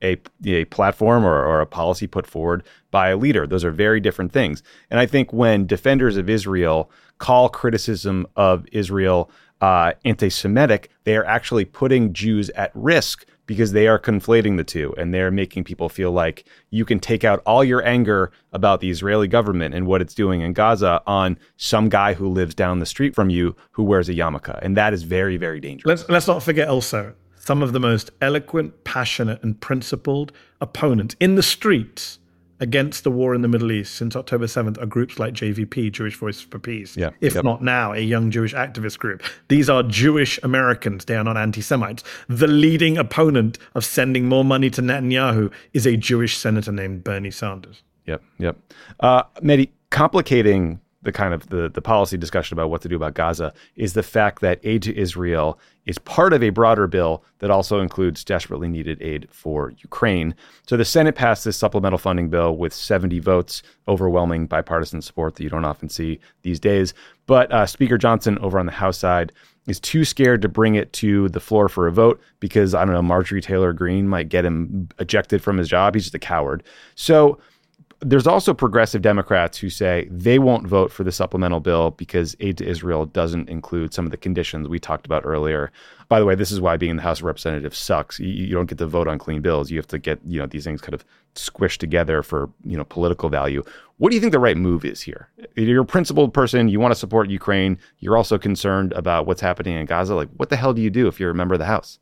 a, a platform or, or a policy put forward by a leader. Those are very different things. And I think when defenders of Israel call criticism of Israel uh, anti-Semitic, they are actually putting Jews at risk because they are conflating the two, and they're making people feel like you can take out all your anger about the Israeli government and what it's doing in Gaza on some guy who lives down the street from you who wears a yarmulke. And that is very, very dangerous. Let's, let's not forget also some of the most eloquent, passionate, and principled opponents in the streets against the war in the Middle East since October seventh are groups like J V P, Jewish Voices for Peace, yeah, if yep. not now, a young Jewish activist group. These are Jewish Americans. They are not anti-Semites. The leading opponent of sending more money to Netanyahu is a Jewish senator named Bernie Sanders. Yep, yep. Uh, Mehdi, complicating the kind of the, the policy discussion about what to do about Gaza is the fact that aid to Israel is part of a broader bill that also includes desperately needed aid for Ukraine. So the Senate passed this supplemental funding bill with seventy votes, overwhelming bipartisan support that you don't often see these days. But uh, Speaker Johnson over on the House side is too scared to bring it to the floor for a vote because, I don't know, Marjorie Taylor Greene might get him ejected from his job. He's just a coward. So there's also progressive Democrats who say they won't vote for the supplemental bill because aid to Israel doesn't include some of the conditions we talked about earlier. By the way, this is why being in the House of Representatives sucks. You, you don't get to vote on clean bills. You have to get, you know, these things kind of squished together for, you know, political value. What do you think the right move is here? You're a principled person. You want to support Ukraine. You're also concerned about what's happening in Gaza. Like, what the hell do you do if you're a member of the House?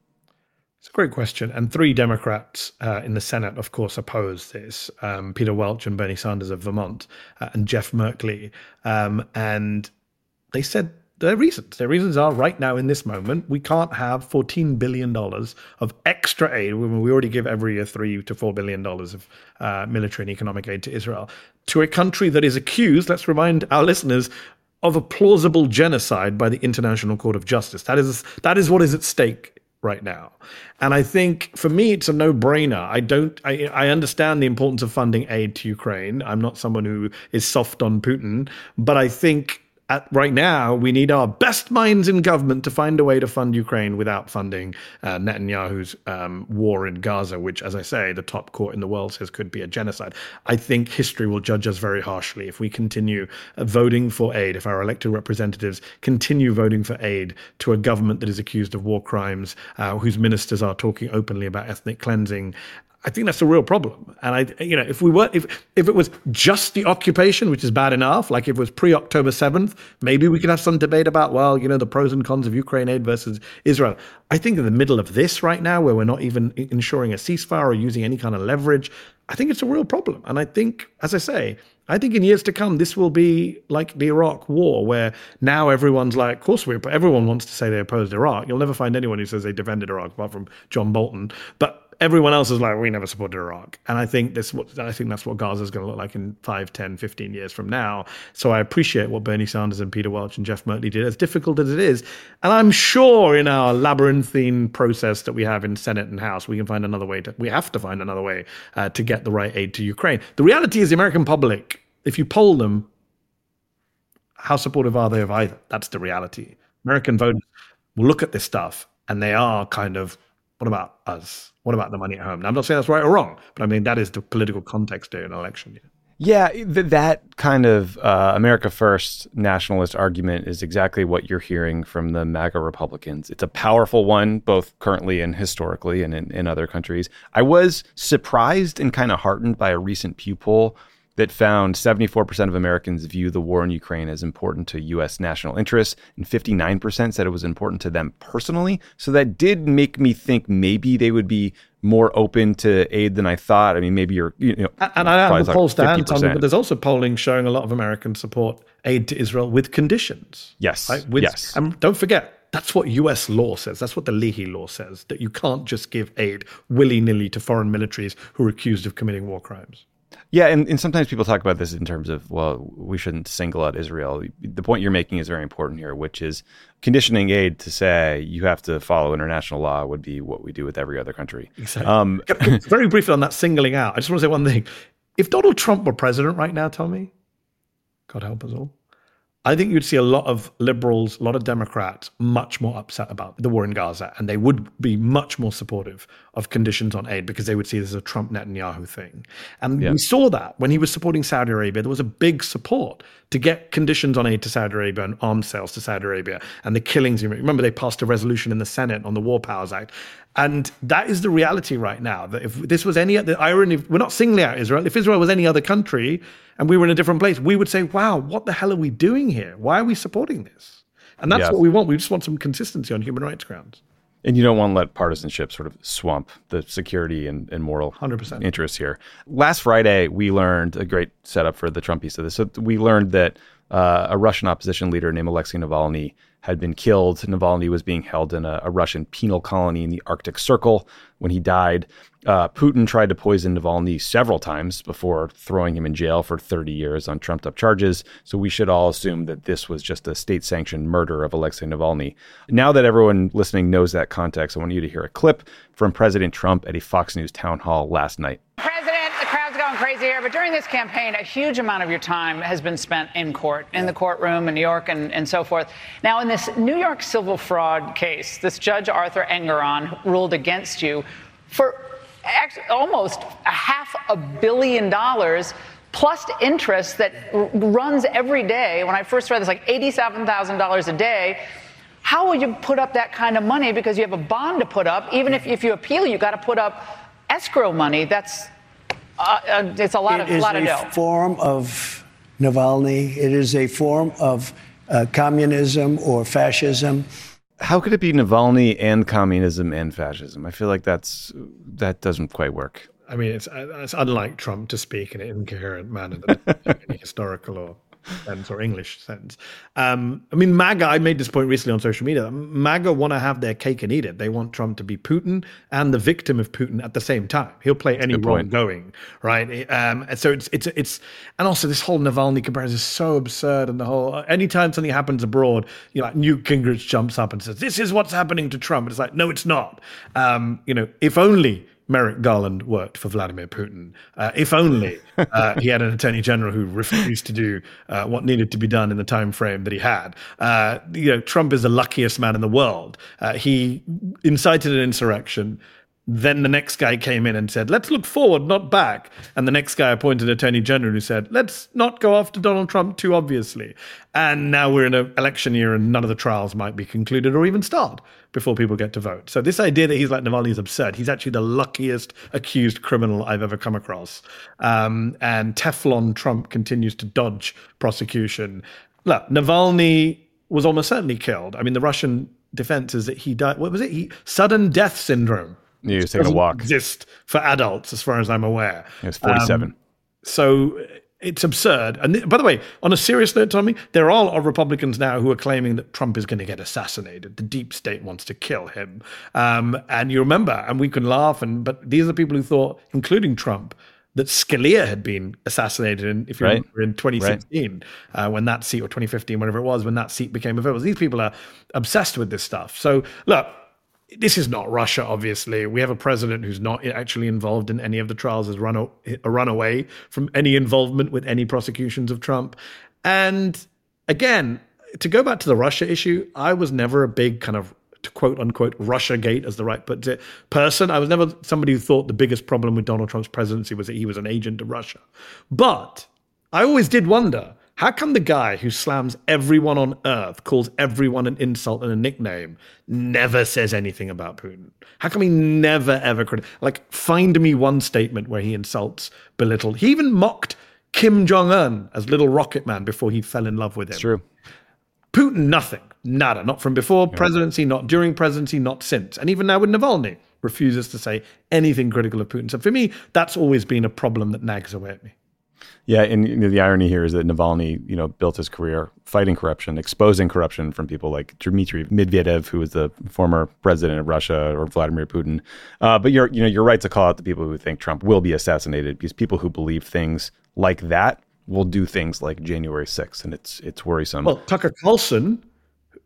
It's a great question. And three Democrats uh, in the Senate, of course, oppose this. Um, Peter Welch and Bernie Sanders of Vermont uh, and Jeff Merkley. Um, and they said their reasons. Their reasons are right now in this moment, we can't have fourteen billion dollars of extra aid. We already give every year three to four billion dollars of uh, military and economic aid to Israel, to a country that is accused, let's remind our listeners, of a plausible genocide by the International Court of Justice. That is that is what is at stake right now. And I think for me, it's a no-brainer. I don't, I, I understand the importance of funding aid to Ukraine. I'm not someone who is soft on Putin, but I think at, right now, we need our best minds in government to find a way to fund Ukraine without funding uh, Netanyahu's um, war in Gaza, which, as I say, the top court in the world says could be a genocide. I think history will judge us very harshly if we continue uh, voting for aid, if our elected representatives continue voting for aid to a government that is accused of war crimes, uh, whose ministers are talking openly about ethnic cleansing. I think that's a real problem. And I, you know, if we were, if if it was just the occupation, which is bad enough, like if it was pre-October seventh, maybe we could have some debate about, well, you know, the pros and cons of Ukraine aid versus Israel. I think in the middle of this right now, where we're not even ensuring a ceasefire or using any kind of leverage, I think it's a real problem. And I think, as I say, I think in years to come, this will be like the Iraq war, where now everyone's like, of course, we, everyone wants to say they opposed Iraq. You'll never find anyone who says they defended Iraq, apart from John Bolton. But everyone else is like, we never supported Iraq. And I think this, I think that's what Gaza is going to look like in five, ten, fifteen years from now. So I appreciate what Bernie Sanders and Peter Welch and Jeff Merkley did, as difficult as it is. And I'm sure in our labyrinthine process that we have in Senate and House, we can find another way to, we have to find another way uh, to get the right aid to Ukraine. The reality is the American public, if you poll them, how supportive are they of either? That's the reality. American voters will look at this stuff and they are kind of, what about us? What about the money at home? Now, I'm not saying that's right or wrong, but I mean, that is the political context during an election year. Yeah, th- that kind of uh, America First nationalist argument is exactly what you're hearing from the MAGA Republicans. It's a powerful one, both currently and historically and in, in other countries. I was surprised and kind of heartened by a recent Pew poll that found seventy-four percent of Americans view the war in Ukraine as important to U S national interests, and fifty-nine percent said it was important to them personally. So that did make me think maybe they would be more open to aid than I thought. I mean, maybe you're, you know, and I have the polls to hand, Tommy, but there's also polling showing a lot of Americans support aid to Israel with conditions. Yes, right? With, yes. And don't forget, that's what U S law says. That's what the Leahy law says, that you can't just give aid willy-nilly to foreign militaries who are accused of committing war crimes. Yeah, and, and sometimes people talk about this in terms of, well, we shouldn't single out Israel. The point you're making is very important here, which is conditioning aid to say you have to follow international law would be what we do with every other country. Exactly. Um, very briefly on that singling out, I just want to say one thing. If Donald Trump were president right now, Tommy, God help us all, I think you'd see a lot of liberals, a lot of Democrats much more upset about the war in Gaza, and they would be much more supportive of conditions on aid because they would see this as a Trump Netanyahu thing. And yeah. we saw that when he was supporting Saudi Arabia, there was a big support to get conditions on aid to Saudi Arabia and arms sales to Saudi Arabia and the killings. Remember, they passed a resolution in the Senate on the War Powers Act. And that is the reality right now, that if this was any, the irony, we're not singling out Israel. If Israel was any other country and we were in a different place, we would say, wow, what the hell are we doing here? Why are we supporting this? And that's yes. what we want. We just want some consistency on human rights grounds. And you don't want to let partisanship sort of swamp the security and, and moral one hundred percent interests here. Last Friday, we learned a great setup for the Trump piece of this. So we learned that uh, a Russian opposition leader named Alexei Navalny had been killed. Navalny was being held in a, a Russian penal colony in the Arctic Circle when he died. Uh, Putin tried to poison Navalny several times before throwing him in jail for thirty years on trumped-up charges. So we should all assume that this was just a state-sanctioned murder of Alexei Navalny. Now that everyone listening knows that context, I want you to hear a clip from President Trump at a Fox News town hall last night. Going crazy here, but during this campaign, a huge amount of your time has been spent in court, in the courtroom in New York and, and so forth. Now, in this New York civil fraud case, this Judge Arthur Engoron ruled against you for actually almost a half a billion dollars plus interest that r- runs every day. When I first read this, like eighty-seven thousand dollars a day. How would you put up that kind of money? Because you have a bond to put up. Even if, if you appeal, you got to put up escrow money. That's Uh, uh, it's a lot of, lot of dough. It is a form of Navalny. It is a form of uh, communism or fascism. How could it be Navalny and communism and fascism? I feel like that's that doesn't quite work. I mean, it's it's unlike Trump to speak in an incoherent manner that any historical or sense or English sense. Um, I mean, MAGA, I made this point recently on social media. MAGA want to have their cake and eat it. They want Trump to be Putin and the victim of Putin at the same time. He'll play any role going, right? Um, and so it's, it's, it's, and also this whole Navalny comparison is so absurd. And the whole, anytime something happens abroad, you know, like Newt Gingrich jumps up and says, this is what's happening to Trump. And it's like, no, it's not. Um, you know, if only Merrick Garland worked for Vladimir Putin. Uh, if only uh, he had an attorney general who refused to do uh, what needed to be done in the time frame that he had. Uh, you know, Trump is the luckiest man in the world. Uh, he incited an insurrection. Then the next guy came in and said, let's look forward, not back. And the next guy appointed an attorney general who said, let's not go after Donald Trump too obviously. And now we're in an election year and none of the trials might be concluded or even start before people get to vote. So this idea that he's like Navalny is absurd. He's actually the luckiest accused criminal I've ever come across. Um, and Teflon Trump continues to dodge prosecution. Look, Navalny was almost certainly killed. I mean, the Russian defense is that he died, what was it? He sudden death syndrome. He was taking a walk. Exist for adults, as far as I'm aware. He was forty-seven. Um, so it's absurd. And th- by the way, on a serious note, Tommy, there are a lot of Republicans now who are claiming that Trump is going to get assassinated. The deep state wants to kill him. Um, and you remember, and we can laugh, and but these are people who thought, including Trump, that Scalia had been assassinated in, if you right. remember, in twenty sixteen, right. uh, when that seat, or twenty fifteen, whatever it was, when that seat became available. These people are obsessed with this stuff. So look, this is not Russia, obviously. We have a president who's not actually involved in any of the trials, has run, a, run away from any involvement with any prosecutions of Trump. And again, to go back to the Russia issue, I was never a big kind of, to quote unquote, Russiagate, as the right puts it, person. I was never somebody who thought the biggest problem with Donald Trump's presidency was that he was an agent of Russia. But I always did wonder, how come the guy who slams everyone on earth, calls everyone an insult and a nickname, never says anything about Putin? How come he never, ever, crit- like, find me one statement where he insults, belittled. He even mocked Kim Jong-un as Little Rocket Man before he fell in love with him. It's true. Putin, nothing. Nada. Not from before yeah. presidency, not during presidency, not since. And even now with Navalny, refuses to say anything critical of Putin. So for me, that's always been a problem that nags away at me. Yeah, and you know, the irony here is that Navalny, you know, built his career fighting corruption, exposing corruption from people like Dmitry Medvedev, who was the former president of Russia, or Vladimir Putin. Uh, but you're, you know, you're right to call out the people who think Trump will be assassinated, because people who believe things like that will do things like January sixth, and it's it's worrisome. Well, Tucker Carlson,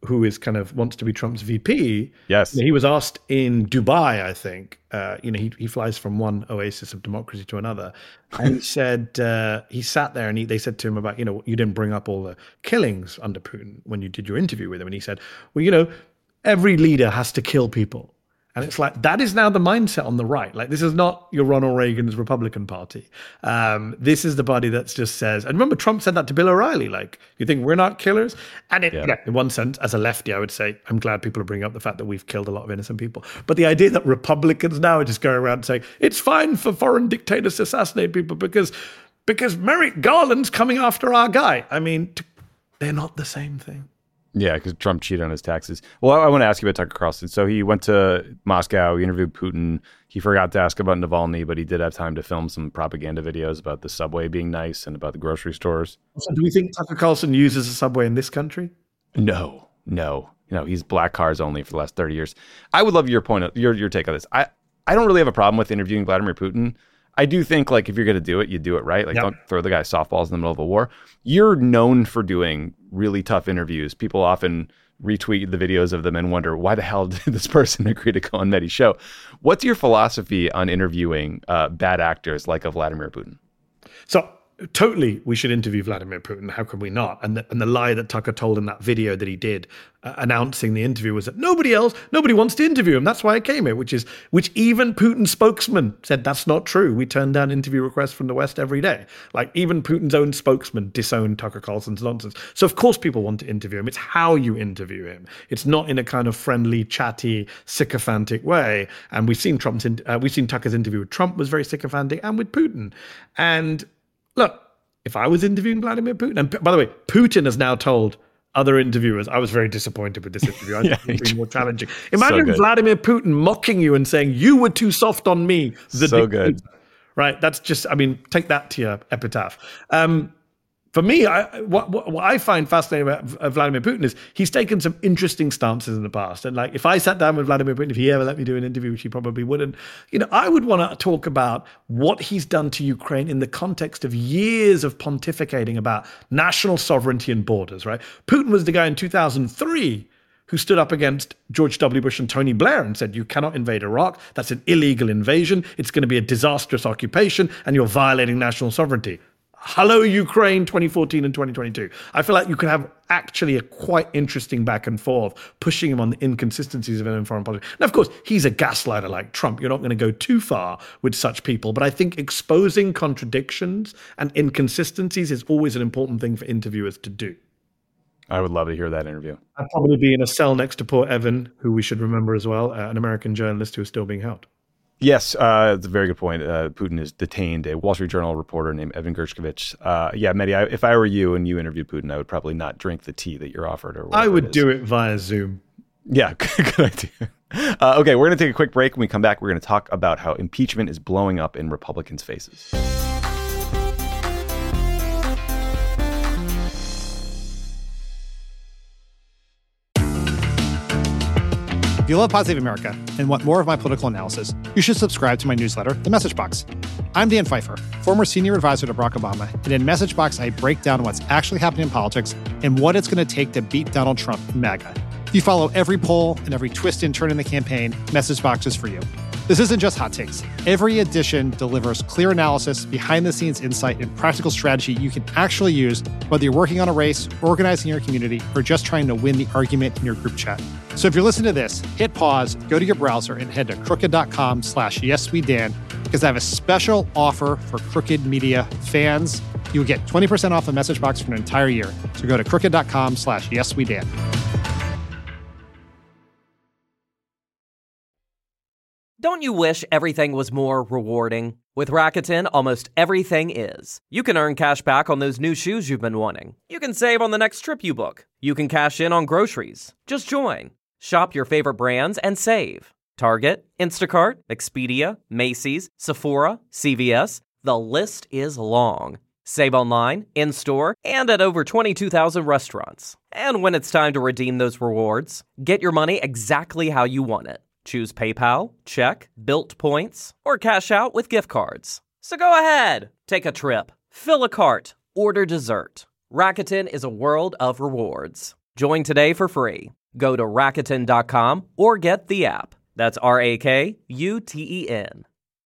who is kind of wants to be Trump's V P, yes, you know, he was asked in Dubai, I think, uh, you know, he, he flies from one oasis of democracy to another. And he said, uh, he sat there and he, they said to him about, you know, you didn't bring up all the killings under Putin when you did your interview with him. And he said, well, you know, every leader has to kill people. And it's like, that is now the mindset on the right. Like, this is not your Ronald Reagan's Republican Party. Um, this is the party that just says, and remember, Trump said that to Bill O'Reilly, like, you think we're not killers? And it, yeah. Yeah, in one sense, as a lefty, I would say, I'm glad people are bringing up the fact that we've killed a lot of innocent people. But the idea that Republicans now are just going around saying, it's fine for foreign dictators to assassinate people because, because Merrick Garland's coming after our guy. I mean, they're not the same thing. Yeah, because Trump cheated on his taxes. Well, I, I want to ask you about Tucker Carlson. So he went to Moscow, he interviewed Putin. He forgot to ask about Navalny, but he did have time to film some propaganda videos about the subway being nice and about the grocery stores. So do we think Tucker Carlson uses a subway in this country? No, no. You know, he's black cars only for the last thirty years. I would love your point, of, your your take on this. I, I don't really have a problem with interviewing Vladimir Putin. I do think, like, if you're going to do it, you do it right. Like, yep. Don't throw the guy softballs in the middle of a war. You're known for doing really tough interviews. People often retweet the videos of them and wonder, why the hell did this person agree to go on Mehdi's show? What's your philosophy on interviewing uh, bad actors like a Vladimir Putin? So, totally, we should interview Vladimir Putin. How can we not? And the, and the lie that Tucker told in that video that he did uh, announcing the interview was that nobody else, nobody wants to interview him. That's why I came here, which is, which even Putin's spokesman said that's not true. We turn down interview requests from the West every day. Like, even Putin's own spokesman disowned Tucker Carlson's nonsense. So of course people want to interview him. It's how you interview him. It's not in a kind of friendly, chatty, sycophantic way. And we've seen Trump's, in, uh, we've seen Tucker's interview with Trump was very sycophantic, and with Putin. And look, if I was interviewing Vladimir Putin, and by the way, Putin has now told other interviewers, I was very disappointed with this interview. I yeah, think it's more challenging. Imagine so Vladimir Putin mocking you and saying, you were too soft on me. The so dictator. Good. Right? That's just, I mean, take that to your epitaph. Um, For me, I, what, what, what I find fascinating about Vladimir Putin is he's taken some interesting stances in the past. And like, if I sat down with Vladimir Putin, if he ever let me do an interview, which he probably wouldn't, you know, I would want to talk about what he's done to Ukraine in the context of years of pontificating about national sovereignty and borders, right? Putin was the guy in two thousand three who stood up against George W. Bush and Tony Blair and said, you cannot invade Iraq. That's an illegal invasion. It's going to be a disastrous occupation, and you're violating national sovereignty. Hello, Ukraine, twenty fourteen and twenty twenty-two. I feel like you could have actually a quite interesting back and forth, pushing him on the inconsistencies of Indian foreign policy. Now, of course, he's a gaslighter like Trump. You're not going to go too far with such people. But I think exposing contradictions and inconsistencies is always an important thing for interviewers to do. I would love to hear that interview. I'd probably be in a cell next to poor Evan, who we should remember as well, uh, an American journalist who is still being held. Yes, uh, it's a very good point. Uh, Putin has detained a Wall Street Journal reporter named Evan Gershkovich. Uh, yeah, Mehdi, I, if I were you and you interviewed Putin, I would probably not drink the tea that you're offered. Or I would it do it via Zoom. Yeah, good idea. Uh, okay, we're going to take a quick break. When we come back, we're going to talk about how impeachment is blowing up in Republicans' faces. If you love Pod Save America and want more of my political analysis, you should subscribe to my newsletter, The Message Box. I'm Dan Pfeiffer, former senior advisor to Barack Obama, and in Message Box, I break down what's actually happening in politics and what it's going to take to beat Donald Trump and MAGA. If you follow every poll and every twist and turn in the campaign, Message Box is for you. This isn't just hot takes. Every edition delivers clear analysis, behind-the-scenes insight, and practical strategy you can actually use, whether you're working on a race, organizing your community, or just trying to win the argument in your group chat. So if you're listening to this, hit pause, go to your browser, and head to crooked.com slash yeswedan, because I have a special offer for Crooked Media fans. You'll get twenty percent off a Message Box for an entire year. So go to crooked.com slash yeswedan. Don't you wish everything was more rewarding? With Rakuten, almost everything is. You can earn cash back on those new shoes you've been wanting. You can save on the next trip you book. You can cash in on groceries. Just join. Shop your favorite brands and save. Target, Instacart, Expedia, Macy's, Sephora, C V S. The list is long. Save online, in-store, and at over twenty-two thousand restaurants. And when it's time to redeem those rewards, get your money exactly how you want it. Choose PayPal, check, Bilt points, or cash out with gift cards. So go ahead, take a trip, fill a cart, order dessert. Rakuten is a world of rewards. Join today for free. Go to Rakuten dot com or get the app. That's R A K U T E N.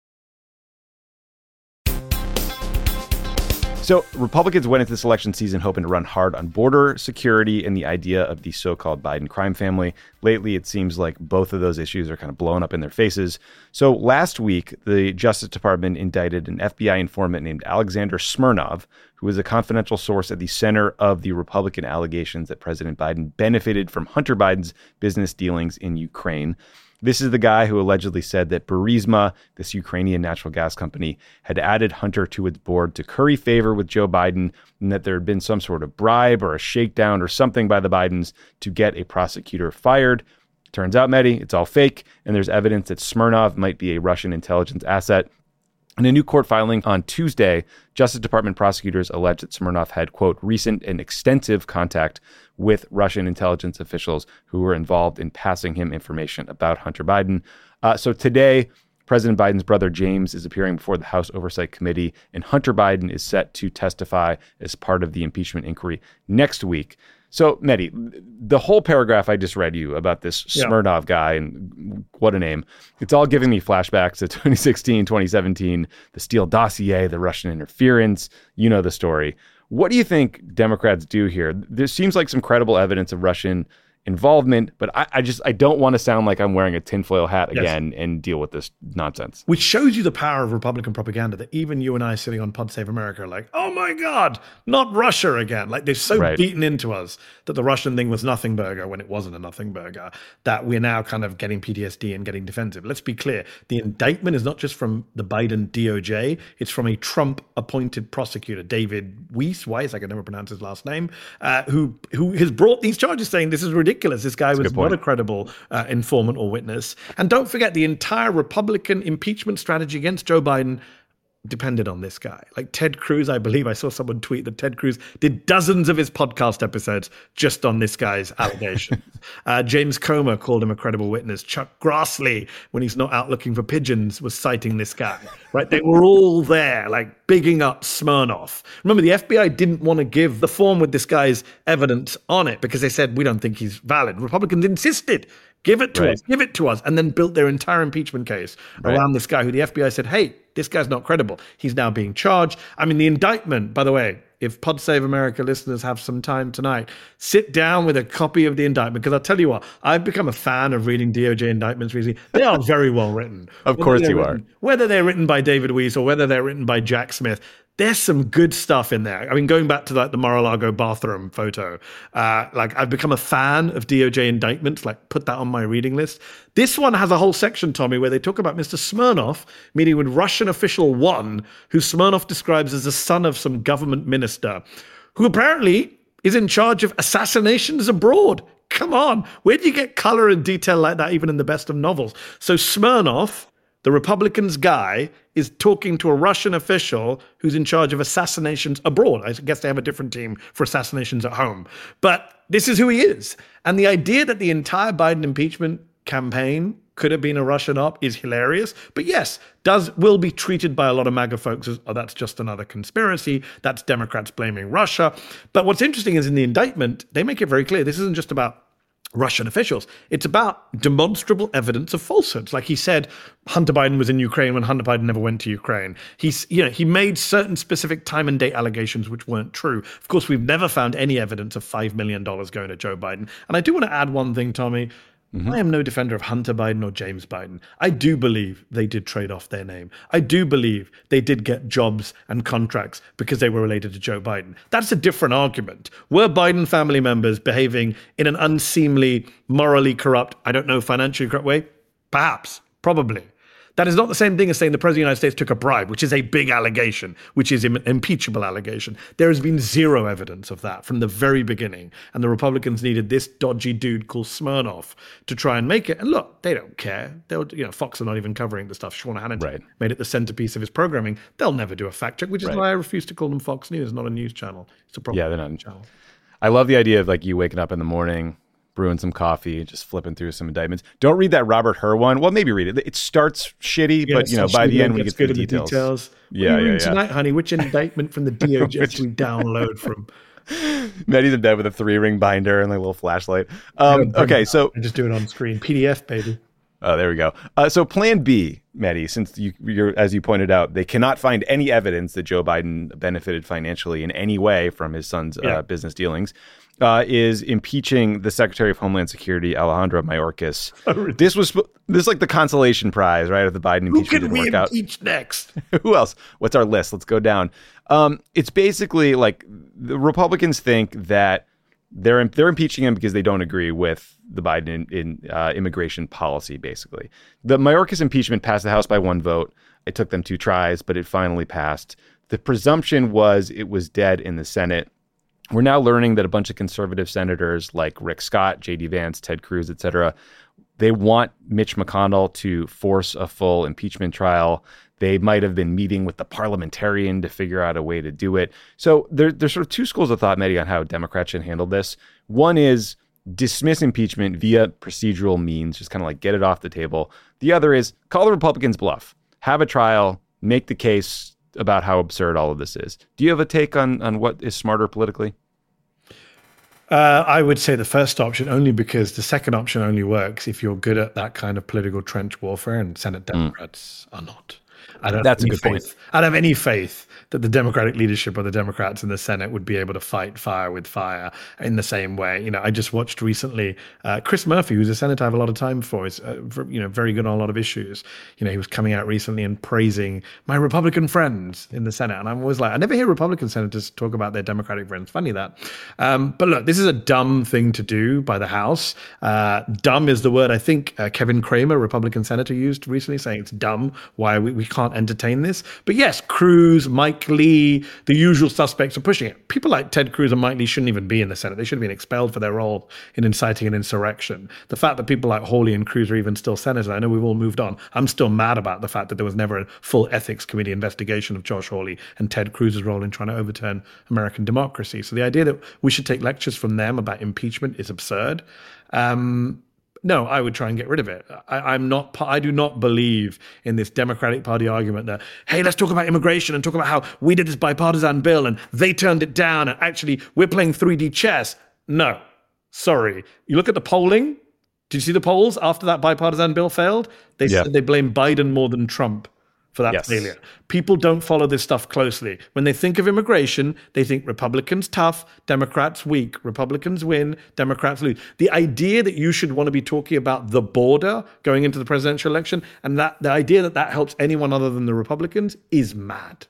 So Republicans went into this election season hoping to run hard on border security and the idea of the so-called Biden crime family. Lately, it seems like both of those issues are kind of blowing up in their faces. So last week, the Justice Department indicted an F B I informant named Alexander Smirnov, who was a confidential source at the center of the Republican allegations that President Biden benefited from Hunter Biden's business dealings in Ukraine. This is the guy who allegedly said that Burisma, this Ukrainian natural gas company, had added Hunter to its board to curry favor with Joe Biden, and that there had been some sort of bribe or a shakedown or something by the Bidens to get a prosecutor fired. Turns out, Mehdi, it's all fake, and there's evidence that Smirnov might be a Russian intelligence asset. In a new court filing on Tuesday, Justice Department prosecutors alleged that Smirnov had, quote, recent and extensive contact with Russian intelligence officials who were involved in passing him information about Hunter Biden. Uh, so today, President Biden's brother James is appearing before the House Oversight Committee, and Hunter Biden is set to testify as part of the impeachment inquiry next week. So, Mehdi, the whole paragraph I just read you about this Yeah. Smirnov guy, and what a name, it's all giving me flashbacks to twenty sixteen, twenty seventeen, the Steele dossier, the Russian interference. You know the story. What do you think Democrats do here? There seems like some credible evidence of Russian involvement, but I, I just I don't want to sound like I'm wearing a tinfoil hat Yes. again and deal with this nonsense. Which shows you the power of Republican propaganda that even you and I sitting on Pod Save America are like, oh my God, not Russia again. Like they're so Right. beaten into us that the Russian thing was nothing burger when it wasn't a nothing burger, that we're now kind of getting P T S D and getting defensive. Let's be clear. The indictment is not just from the Biden D O J. It's from a Trump appointed prosecutor, David Weiss, Weiss, I can never pronounce his last name, uh, who, who has brought these charges saying this is ridiculous. This guy a was good point. not a credible uh, informant or witness. And don't forget, the entire Republican impeachment strategy against Joe Biden depended on this guy. Like Ted Cruz, I believe I saw someone tweet that Ted Cruz did dozens of his podcast episodes just on this guy's allegations. uh, James Comer called him a credible witness. Chuck Grassley, when he's not out looking for pigeons, was citing this guy. Right? They were all there, like bigging up Smirnov. Remember, the F B I didn't want to give the form with this guy's evidence on it because they said, we don't think he's valid. Republicans insisted. Give it to Right. us, give it to us, and then built their entire impeachment case Right. around this guy who the F B I said, hey, this guy's not credible. He's now being charged. I mean, the indictment, by the way, if Pod Save America listeners have some time tonight, sit down with a copy of the indictment, because I'll tell you what, I've become a fan of reading D O J indictments recently. They are very well written. Of Whether course they're you are. written- Whether they're written by David Weiss or whether they're written by Jack Smith, there's some good stuff in there. I mean, going back to like the Mar-a-Lago bathroom photo, uh, like I've become a fan of D O J indictments, like put that on my reading list. This one has a whole section, Tommy, where they talk about Mister Smirnov meeting with Russian official one, who Smirnov describes as the son of some government minister, who apparently is in charge of assassinations abroad. Come on, where do you get color and detail like that, even in the best of novels? So Smirnov, the Republicans guy, is talking to a Russian official who's in charge of assassinations abroad. I guess they have a different team for assassinations at home. But this is who he is. And the idea that the entire Biden impeachment campaign could have been a Russian op is hilarious. But yes, does will be treated by a lot of MAGA folks as, oh, that's just another conspiracy. That's Democrats blaming Russia. But what's interesting is in the indictment, they make it very clear this isn't just about Russian officials. It's about demonstrable evidence of falsehoods. Like he said, Hunter Biden was in Ukraine when Hunter Biden never went to Ukraine. He's, you know, he made certain specific time and date allegations which weren't true. Of course, we've never found any evidence of five million dollars going to Joe Biden. And I do want to add one thing, Tommy. Mm-hmm. I am no defender of Hunter Biden or James Biden. I do believe they did trade off their name. I do believe they did get jobs and contracts because they were related to Joe Biden. That's a different argument. Were Biden family members behaving in an unseemly, morally corrupt, I don't know, financially corrupt way? Perhaps, probably. That is not the same thing as saying the President of the United States took a bribe, which is a big allegation, which is an impeachable allegation. There has been zero evidence of that from the very beginning. And the Republicans needed this dodgy dude called Smirnov to try and make it. And look, they don't care. They'll, you know, Fox are not even covering the stuff. Sean Hannity Right. made it the centerpiece of his programming. They'll never do a fact check, which is Right. why I refuse to call them Fox News, not a news channel. It's a Yeah, they're not. channel. I love the idea of like you waking up in the morning, brewing some coffee, just flipping through some indictments. Don't read that Robert Hur one. Well, maybe read it. It starts shitty, Yeah, but you know, so by she the end we gets get to good the at details. details. Yeah, What are you yeah, reading yeah. tonight, honey? Which indictment from the D O J should we download from Mehdi's in bed with a three-ring binder and like a little flashlight. Um, okay, so I just do it on screen. P D F, baby. Oh, there we go. Uh, so Plan B, Mehdi, since you, you're, as you pointed out, they cannot find any evidence that Joe Biden benefited financially in any way from his son's yeah. uh, business dealings, uh, is impeaching the Secretary of Homeland Security, Alejandro Mayorkas. Oh, this was this is like the consolation prize, right? If the Biden impeachment Who can didn't we work out. impeach next? Who else? What's our list? Let's go down. Um, it's basically like the Republicans think that they're they're impeaching him because they don't agree with the Biden in, in uh, immigration policy, basically. The Mayorkas impeachment passed the House by one vote. It took them two tries, but it finally passed. The presumption was it was dead in the Senate. We're now learning that a bunch of conservative senators like Rick Scott, J D Vance, Ted Cruz, et cetera, they want Mitch McConnell to force a full impeachment trial. They might have been meeting with the parliamentarian to figure out a way to do it. So there, there's sort of two schools of thought, Mehdi, on how Democrats should handle this. One is dismiss impeachment via procedural means, just kind of like get it off the table. The other is call the Republicans bluff, have a trial, make the case about how absurd all of this is. Do you have a take on, on what is smarter politically? Uh, I would say the first option, only because the second option only works if you're good at that kind of political trench warfare, and Senate Democrats mm. are not. I don't That's have a good faith. point. I don't have any faith that the Democratic leadership or the Democrats in the Senate would be able to fight fire with fire in the same way. You know, I just watched recently uh, Chris Murphy, who's a senator I have a lot of time for, is uh, you know very good on a lot of issues. You know, he was coming out recently and praising my Republican friends in the Senate, and I'm always like, I never hear Republican senators talk about their Democratic friends. Funny that. Um, but look, this is a dumb thing to do by the House. Uh, dumb is the word I think uh, Kevin Cramer, Republican senator, used recently, saying it's dumb. Why we, we can't entertain this. But yes, Cruz, Mike Lee, the usual suspects are pushing it. People like Ted Cruz and Mike Lee shouldn't even be in the Senate. They should have been expelled for their role in inciting an insurrection. The fact that people like Hawley and Cruz are even still senators, I know we've all moved on. I'm still mad about the fact that there was never a full ethics committee investigation of Josh Hawley and Ted Cruz's role in trying to overturn American democracy. So the idea that we should take lectures from them about impeachment is absurd. Um, No, I would try and get rid of it. I, I'm not. I do not believe in this Democratic Party argument that, hey, let's talk about immigration and talk about how we did this bipartisan bill and they turned it down and actually we're playing three D chess. No, sorry. You look at the polling. Did you see the polls after that bipartisan bill failed? They yeah. said they blame Biden more than Trump for that yes. failure. People don't follow this stuff closely. When they think of immigration, they think Republicans tough, Democrats weak. Republicans win, Democrats lose. The idea that you should want to be talking about the border going into the presidential election, and that the idea that that helps anyone other than the Republicans is mad.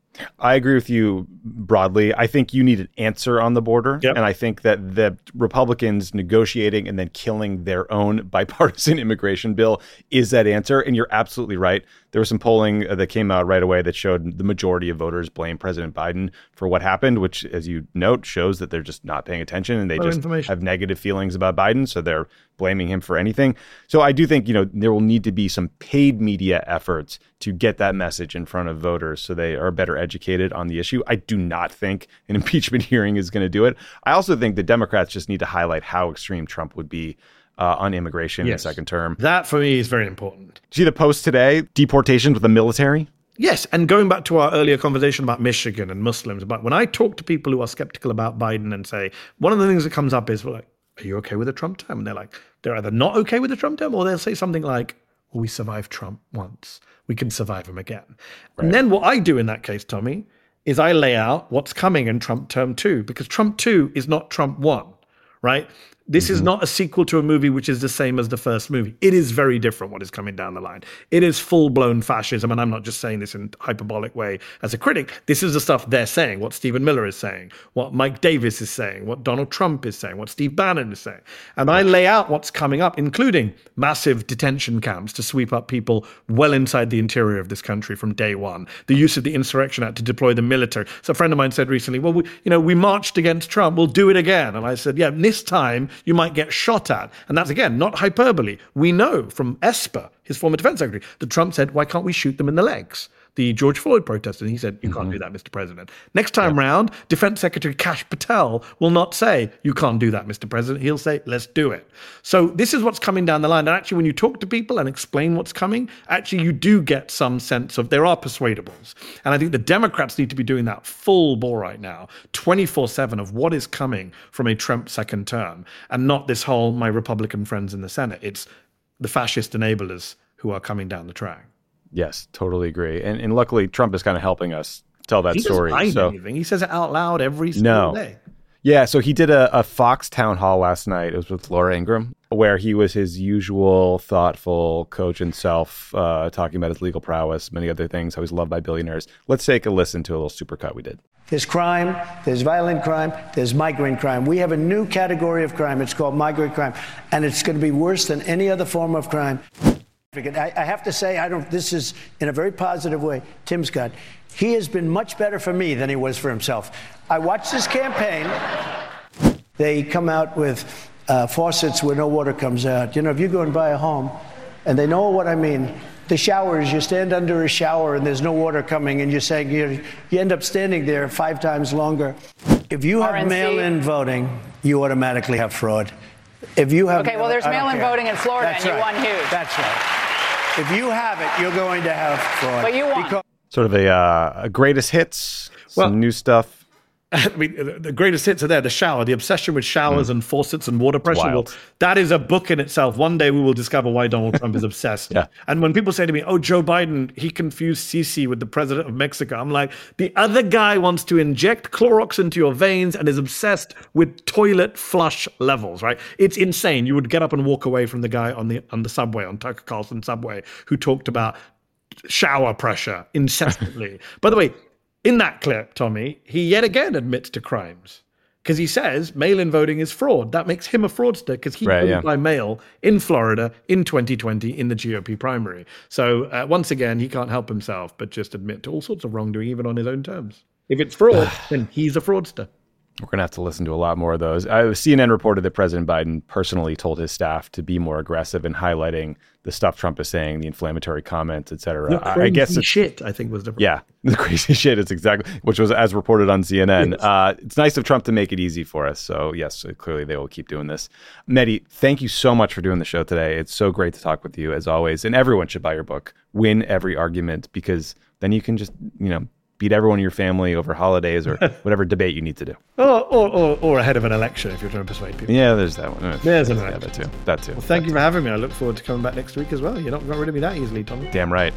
I agree with you broadly. I think you need an answer on the border. Yep. And I think that the Republicans negotiating and then killing their own bipartisan immigration bill is that answer. And you're absolutely right. There was some polling that came out right away that showed the majority of voters blame President Biden for what happened, which, as you note, shows that they're just not paying attention and they Well, just have negative feelings about Biden. So they're blaming him for anything. So I do think, you know, there will need to be some paid media efforts to get that message in front of voters so they are better educated on the issue. I do not think an impeachment hearing is going to do it. I also think the Democrats just need to highlight how extreme Trump would be Uh, on immigration yes. in the second term. That, for me, is very important. See the post today? Deportations with the military? Yes, and going back to our earlier conversation about Michigan and Muslims, about when I talk to people who are skeptical about Biden and say, one of the things that comes up is, well, like, are you okay with a Trump term? And they're like, they're either not okay with the Trump term, or they'll say something like, well, we survived Trump once. We can survive him again. Right. And then what I do in that case, Tommy, is I lay out what's coming in Trump term two, because Trump two is not Trump one, right? This mm-hmm. is not a sequel to a movie which is the same as the first movie. It is very different what is coming down the line. It is full-blown fascism, and I'm not just saying this in a hyperbolic way as a critic. This is the stuff they're saying, what Stephen Miller is saying, what Mike Davis is saying, what Donald Trump is saying, what Steve Bannon is saying. And I lay out what's coming up, including massive detention camps to sweep up people well inside the interior of this country from day one, the use of the Insurrection Act to deploy the military. So a friend of mine said recently, well, we, you know, we marched against Trump, we'll do it again. And I said, yeah, this time you might get shot at. And that's, again, not hyperbole. We know from Esper, his former defense secretary, that Trump said, why can't we shoot them in the legs? the George Floyd protesters. And he said, you mm-hmm. can't do that, Mister President. Next time yeah. round, Defense Secretary Kash Patel will not say, you can't do that, Mister President. He'll say, let's do it. So this is what's coming down the line. And actually, when you talk to people and explain what's coming, actually, you do get some sense of there are persuadables. And I think the Democrats need to be doing that full bore right now, twenty-four seven of what is coming from a Trump second term, and not this whole my Republican friends in the Senate. It's the fascist enablers who are coming down the track. Yes, totally agree. And and luckily, Trump is kind of helping us tell that he story. Doesn't hide so anything. He says it out loud every single no. day. Yeah, so he did a, a Fox town hall last night. It was with Laura Ingraham, where he was his usual thoughtful coach and self, uh, talking about his legal prowess, many other things, how he's loved by billionaires. Let's take a listen to a little supercut we did. There's crime, there's violent crime, there's migrant crime. We have a new category of crime. It's called migrant crime, and it's going to be worse than any other form of crime. I, I have to say, I don't. This is in a very positive way. Tim Scott, he has been much better for me than he was for himself. I watched this campaign. They come out with uh, faucets where no water comes out. You know, if you go and buy a home, and they know what I mean. The showers, you stand under a shower and there's no water coming, and you're saying you you end up standing there five times longer. If you have mail-in voting, you automatically have fraud. If you have okay, well, there's mail-in voting in Florida, That's and you right. won huge. That's right. If you have it, you're going to have fraud. But you won. Because- Sort of a, uh, a greatest hits, some Well, new stuff. I mean, the greatest hits are there. The shower, the obsession with showers mm. and faucets and water pressure. Well, that is a book in itself. One day we will discover why Donald Trump is obsessed. Yeah. And when people say to me, oh, Joe Biden, he confused Sisi with the president of Mexico. I'm like, the other guy wants to inject Clorox into your veins and is obsessed with toilet flush levels, right? It's insane. You would get up and walk away from the guy on the on the subway, on Tucker Carlson subway, who talked about shower pressure incessantly. By the way, in that clip, Tommy, he yet again admits to crimes because he says mail-in voting is fraud. That makes him a fraudster because he right, voted yeah. by mail in Florida in twenty twenty in the G O P primary. So uh, once again, he can't help himself but just admit to all sorts of wrongdoing, even on his own terms. If it's fraud, then he's a fraudster. We're going to have to listen to a lot more of those. Uh, C N N reported that President Biden personally told his staff to be more aggressive in highlighting the stuff Trump is saying, the inflammatory comments, et cetera. The I guess it's, shit, I think was the yeah, the crazy shit is exactly, which was as reported on C N N. Yes. Uh, it's nice of Trump to make it easy for us. So yes, clearly they will keep doing this. Mehdi, thank you so much for doing the show today. It's so great to talk with you as always. And everyone should buy your book, Win Every Argument, because then you can just, you know, beat everyone in your family over holidays or whatever debate you need to do. Or, or, or, or ahead of an election if you're trying to persuade people. Yeah, there's that one. There's an yeah, election. that too. That too. Well, thank that you too. for having me. I look forward to coming back next week as well. You're not got rid of me that easily, Tommy. Damn right.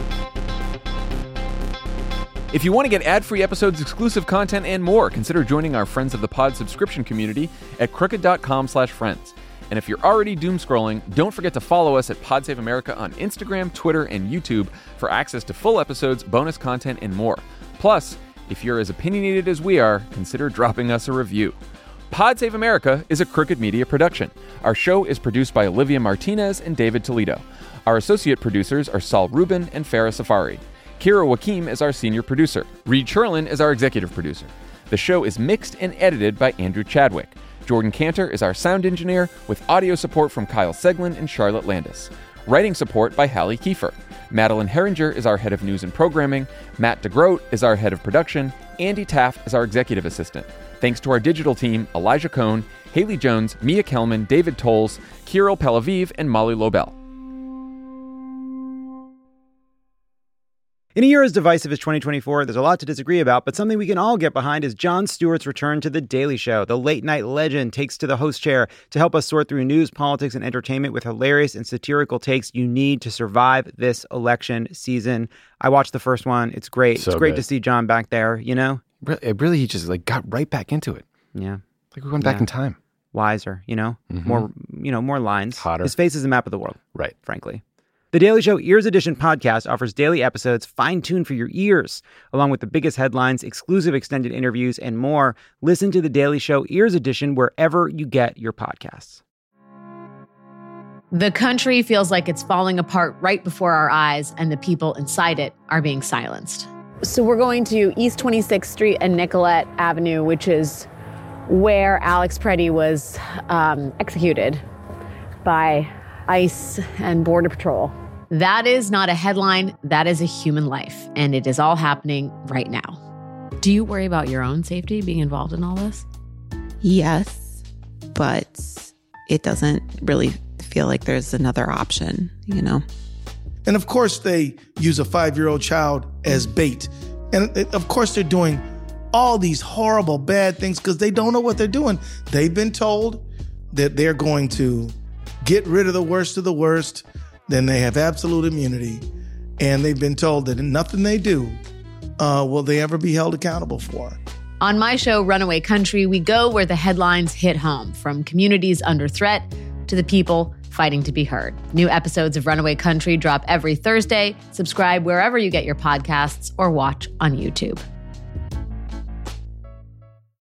If you want to get ad-free episodes, exclusive content, and more, consider joining our Friends of the Pod subscription community at crooked.com slash friends. And if you're already doom scrolling, don't forget to follow us at Pod Save America on Instagram, Twitter, and YouTube for access to full episodes, bonus content, and more. Plus, if you're as opinionated as we are, consider dropping us a review. Pod Save America is a Crooked Media production. Our show is produced by Olivia Martinez and David Toledo. Our associate producers are Saul Rubin and Farah Safari. Kira Wakim is our senior producer. Reed Sherlin is our executive producer. The show is mixed and edited by Andrew Chadwick. Jordan Cantor is our sound engineer, with audio support from Kyle Seglin and Charlotte Landis. Writing support by Hallie Kiefer. Madeline Herringer is our head of news and programming. Matt DeGroat is our head of production. Andy Taft is our executive assistant. Thanks to our digital team, Elijah Cohn, Haley Jones, Mia Kelman, David Tolles, Kirill Pelaviv, and Molly Lobel. In a year as divisive as twenty twenty-four, there's a lot to disagree about, but something we can all get behind is Jon Stewart's return to The Daily Show. The late-night legend takes to the host chair to help us sort through news, politics, and entertainment with hilarious and satirical takes you need to survive this election season. I watched the first one. It's great. So it's great good. to see Jon back there, you know? Really, really, he just like got right back into it. Yeah. Like we went back Yeah. in time. Wiser, you know? Mhm. More, you know, more lines. Hotter. His face is a map of the world. Right. Frankly. The Daily Show Ears Edition podcast offers daily episodes fine-tuned for your ears, along with the biggest headlines, exclusive extended interviews, and more. Listen to The Daily Show Ears Edition wherever you get your podcasts. The country feels like it's falling apart right before our eyes, and the people inside it are being silenced. So we're going to East twenty-sixth Street and Nicollet Avenue, which is where Alex Preddy was um, executed by ICE and Border Patrol. That is not a headline. That is a human life. And it is all happening right now. Do you worry about your own safety being involved in all this? Yes, but it doesn't really feel like there's another option, you know? And of course, they use a five-year-old child as bait. And of course, they're doing all these horrible, bad things because they don't know what they're doing. They've been told that they're going to get rid of the worst of the worst, then they have absolute immunity. And they've been told that nothing they do uh, will they ever be held accountable for. On my show, Runaway Country, we go where the headlines hit home, from communities under threat to the people fighting to be heard. New episodes of Runaway Country drop every Thursday. Subscribe wherever you get your podcasts or watch on YouTube.